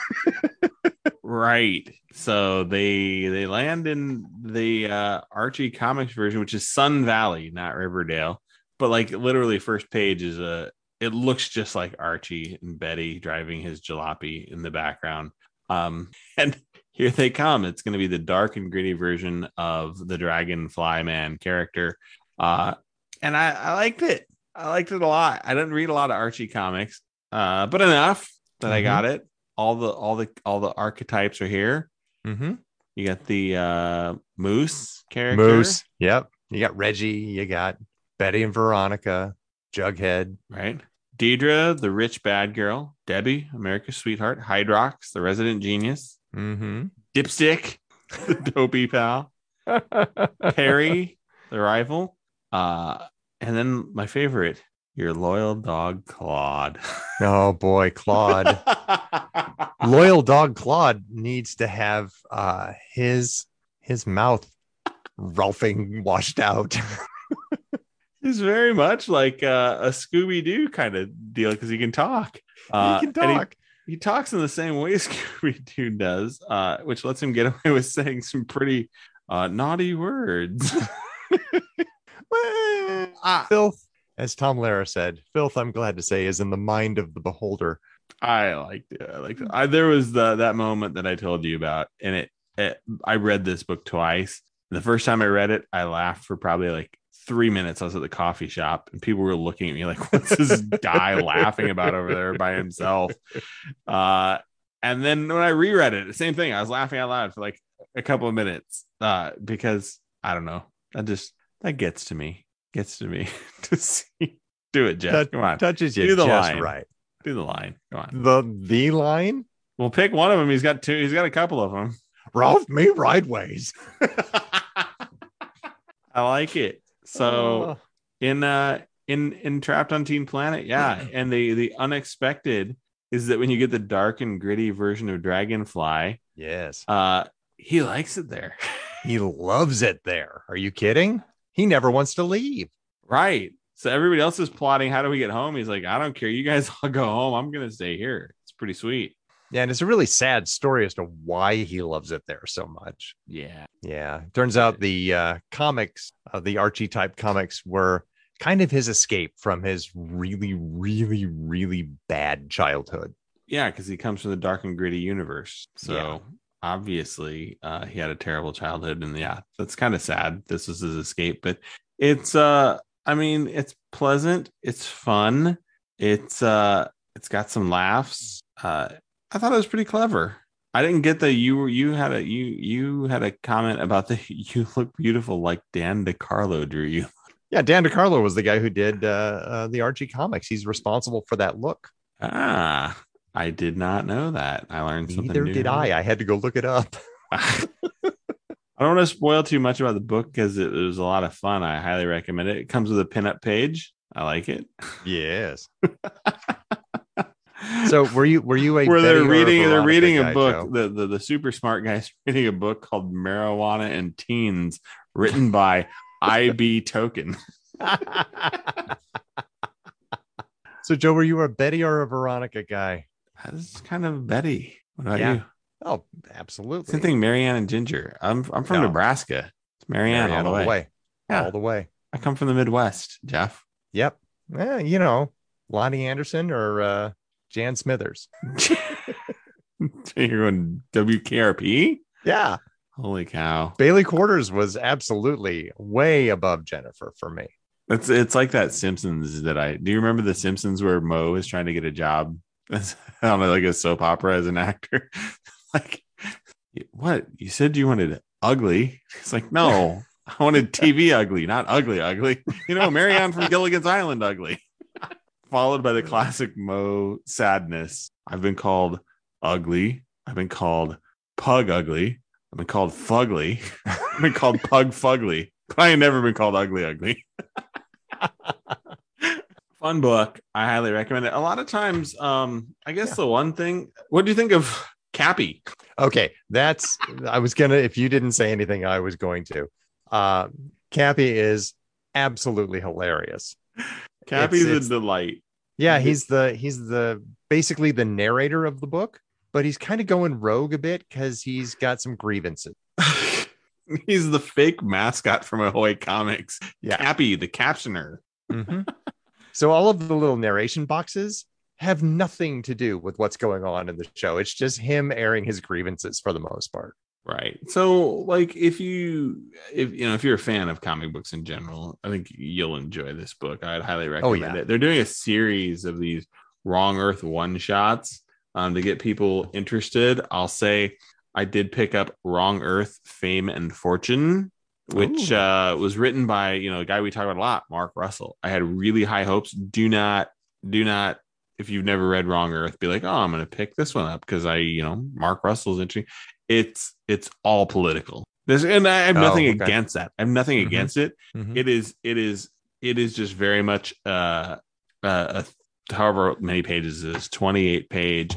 Right. So they land in the Archie Comics version, which is Sun Valley, not Riverdale. But like literally first page is it looks just like Archie and Betty driving his jalopy in the background. And here they come. It's going to be the dark and gritty version of the Dragonfly Man character. And I liked it. I liked it a lot. I didn't read a lot of Archie comics, but enough that I got it. All the archetypes are here. Mm-hmm. You got the Moose character. Moose. Yep. You got Reggie. You got Betty and Veronica, Jughead, right? Deidre, the rich bad girl. Debbie, America's sweetheart. Hydrox, the resident genius. Mm-hmm. Dipstick, the dopey pal. Perry, the rival. And then my favorite, your loyal dog, Claude. Oh boy, Claude. Loyal dog Claude needs to have his mouth Ralphing washed out. He's very much like a Scooby-Doo kind of deal because he can talk. He can talk. He talks in the same way Scooby-Doo does, which lets him get away with saying some pretty naughty words. Filth, as Tom Lehrer said, filth, I'm glad to say, is in the mind of the beholder. I liked it. There was that moment that I told you about, and I read this book twice. The first time I read it, I laughed for probably like 3 minutes. I was at the coffee shop, and people were looking at me like, "What's this guy laughing about over there by himself?" And then when I reread it, the same thing. I was laughing out loud for like a couple of minutes because I don't know. That gets to me. Gets to me to see. Do it, Jeff. Come on. Touches you Do the just line. right. Do the line. Come on. The line? We'll pick one of them. He's got two. He's got a couple of them. Ralph me rideways. I like it. So in Trapped on Teen Planet, yeah. And the unexpected is that when you get the dark and gritty version of Dragonfly, yes, he likes it there. He loves it there. Are you kidding? He never wants to leave. Right. So everybody else is plotting, how do we get home? He's like, I don't care. You guys all go home. I'm going to stay here. It's pretty sweet. Yeah, and it's a really sad story as to why he loves it there so much. Yeah. Yeah. Turns out the comics, the Archie type comics, were kind of his escape from his really, really, really bad childhood. Yeah, because he comes from the dark and gritty universe. So obviously he had a terrible childhood. And yeah, that's kind of sad. This was his escape. But it's it's pleasant. It's fun. It's got some laughs. I thought it was pretty clever. I didn't get the you had a comment about the you look beautiful like Dan DeCarlo drew you. Yeah, Dan DeCarlo was the guy who did the Archie comics. He's responsible for that look. I did not know that. I learned something new. Neither did I. I had to go look it up. I don't want to spoil too much about the book because it was a lot of fun. I highly recommend it. It comes with a pinup page. I like it. Yes. So were you a where they're Veronica reading a guy, book, the super smart guy's reading a book called Marijuana and Teens, written by IB Token. So Joe, were you a Betty or a Veronica guy? This is kind of Betty. What about you? Oh, absolutely. Same thing, Marianne and Ginger. I'm from Nebraska. It's Marianne all the way. Yeah. All the way. I come from the Midwest, Jeff. Yep. Lonnie Anderson or Jan Smithers. You're going WKRP? Yeah. Holy cow. Bailey Quarters was absolutely way above Jennifer for me. It's like that Simpsons do you remember the Simpsons where Moe is trying to get a job? I don't know, like a soap opera as an actor. Like, what? You said you wanted ugly. It's like, no, I wanted TV ugly, not ugly. Marianne from Gilligan's Island ugly. Followed by the classic Moe sadness. I've been called ugly. I've been called pug ugly. I've been called fugly. I've been called pug fugly. But I ain't never been called ugly. Fun book. I highly recommend it. A lot of times, I guess the one thing, what do you think of Cappy? Okay, I was gonna, if you didn't say anything, I was going to. Cappy is absolutely hilarious. Cappy's a delight. Yeah, he's the basically the narrator of the book, but he's kind of going rogue a bit because he's got some grievances. He's the fake mascot from Ahoy Comics. Yeah. Cappy, the captioner. Mm-hmm. So all of the little narration boxes have nothing to do with what's going on in the show. It's just him airing his grievances for the most part. Right. So, like, if you're a fan of comic books in general, I think you'll enjoy this book. I'd highly recommend it. They're doing a series of these Wrong Earth one shots to get people interested. I'll say I did pick up Wrong Earth Fame and Fortune, which was written by, a guy we talk about a lot, Mark Russell. I had really high hopes. Do not, if you've never read Wrong Earth, be like, oh, I'm going to pick this one up because Mark Russell's interesting. It's all political. And I have nothing okay. against that. I have nothing Mhm. against it. Mhm. It is just very much however many pages it is, 28 page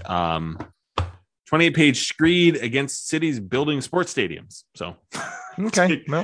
28 page screed against cities building sports stadiums. So Okay. Well,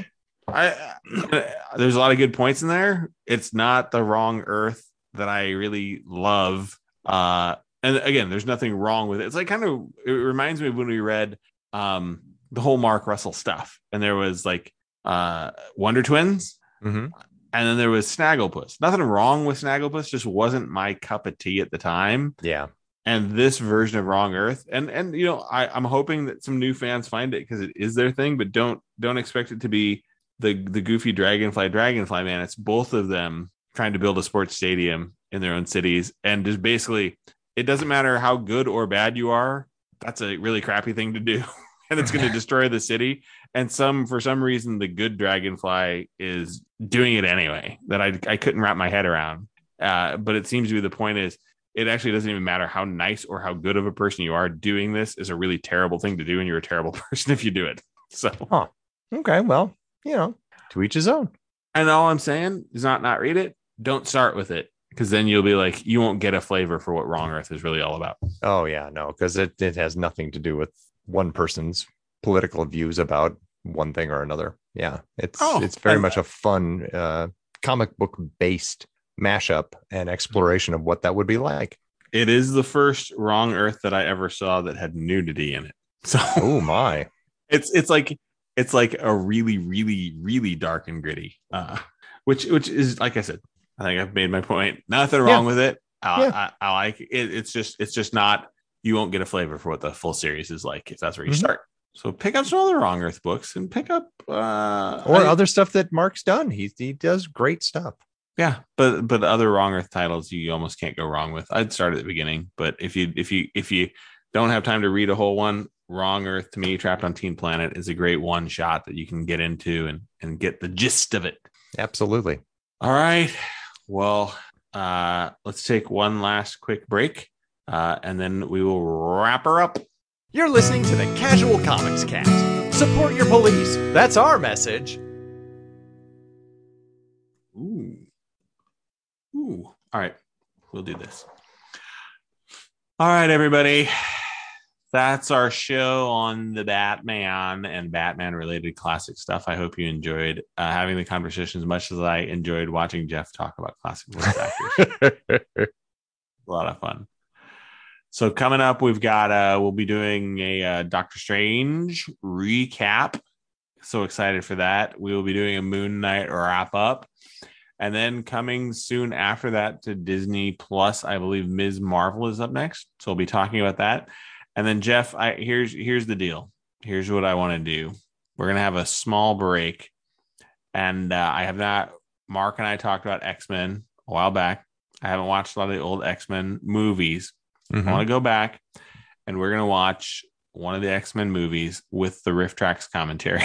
there's a lot of good points in there. It's not the wrong Earth that I really love. And again, there's nothing wrong with it. It's like it reminds me of when we read the whole Mark Russell stuff, and there was like Wonder Twins, mhm. and then there was Snagglepuss. Nothing wrong with Snagglepuss, just wasn't my cup of tea at the time. Yeah. And this version of Wrong Earth, and I'm hoping that some new fans find it because it is their thing, but don't expect it to be the goofy dragonfly man. It's both of them trying to build a sports stadium in their own cities, and just basically, it doesn't matter how good or bad you are. That's a really crappy thing to do, and it's going to destroy the city. And for some reason, the good dragonfly is doing it anyway. That I couldn't wrap my head around. But it seems to be the point is, it actually doesn't even matter how nice or how good of a person you are. Doing this is a really terrible thing to do, and you're a terrible person if you do it. So, Okay. Well, to each his own. and all I'm saying is not read it. Don't start with it, because then you'll be like, you won't get a flavor for what Wrong Earth is really all about. Oh yeah, no, because it has nothing to do with one person's political views about one thing or another. Yeah, it's very much a fun comic book based mashup and exploration of what that would be like. It is the first Wrong Earth that I ever saw that had nudity in it. So, oh my, it's like a really, really, really dark and gritty. Which is, like I said, I think I've made my point. Nothing wrong with it. I like it. It's just not. You won't get a flavor for what the full series is like if that's where you start. So pick up some other Wrong Earth books and pick up other stuff that Mark's done. He does great stuff. Yeah, but other Wrong Earth titles you almost can't go wrong with. I'd start at the beginning, but if you don't have time to read a whole one, Wrong Earth, to me, Trapped on Teen Planet is a great one shot that you can get into and get the gist of it. Absolutely. All right. Well, let's take one last quick break, and then we will wrap her up. You're listening to the Casual Comics Cast. Support your police. That's our message. Ooh. All right. We'll do this. All right, everybody. That's our show on the Batman and Batman related classic stuff. I hope you enjoyed having the conversation as much as I enjoyed watching Jeff talk about classic voice actors. A lot of fun. So coming up, we've got we'll be doing a Doctor Strange recap. So excited for that. We will be doing a Moon Knight wrap up. And then coming soon after that to Disney Plus, I believe Ms. Marvel is up next. So we'll be talking about that. And then Jeff, here's the deal. Here's what I want to do. We're gonna have a small break, and Mark and I talked about X-Men a while back. I haven't watched a lot of the old X-Men movies. Mm-hmm. I want to go back, and we're gonna watch one of the X-Men movies with the Riff Tracks commentary.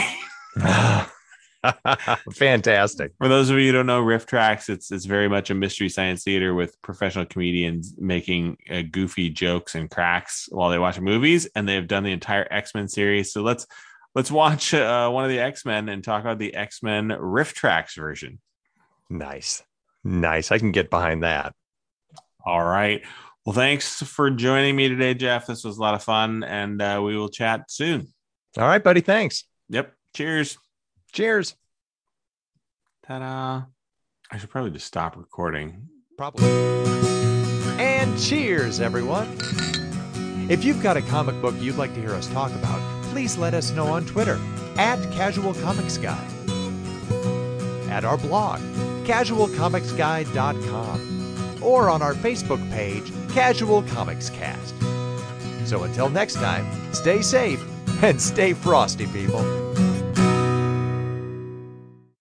Fantastic. For those of you who don't know, Riff Tracks, it's very much a mystery science theater with professional comedians making goofy jokes and cracks while they watch movies, and they've done the entire X-Men series. So let's watch one of the X-Men and talk about the X-Men Riff Tracks version. Nice. I can get behind that. All right. Well, thanks for joining me today, Jeff. This was a lot of fun, and we will chat soon. All right, buddy. Thanks. Yep. Cheers. Cheers. Ta-da. I should probably just stop recording. Probably. And cheers, everyone. If you've got a comic book you'd like to hear us talk about, please let us know on Twitter @CasualComicsGuy, at our blog, casualcomicsguy.com, or on our Facebook page, Casual Comics Cast. So until next time, stay safe and stay frosty, people.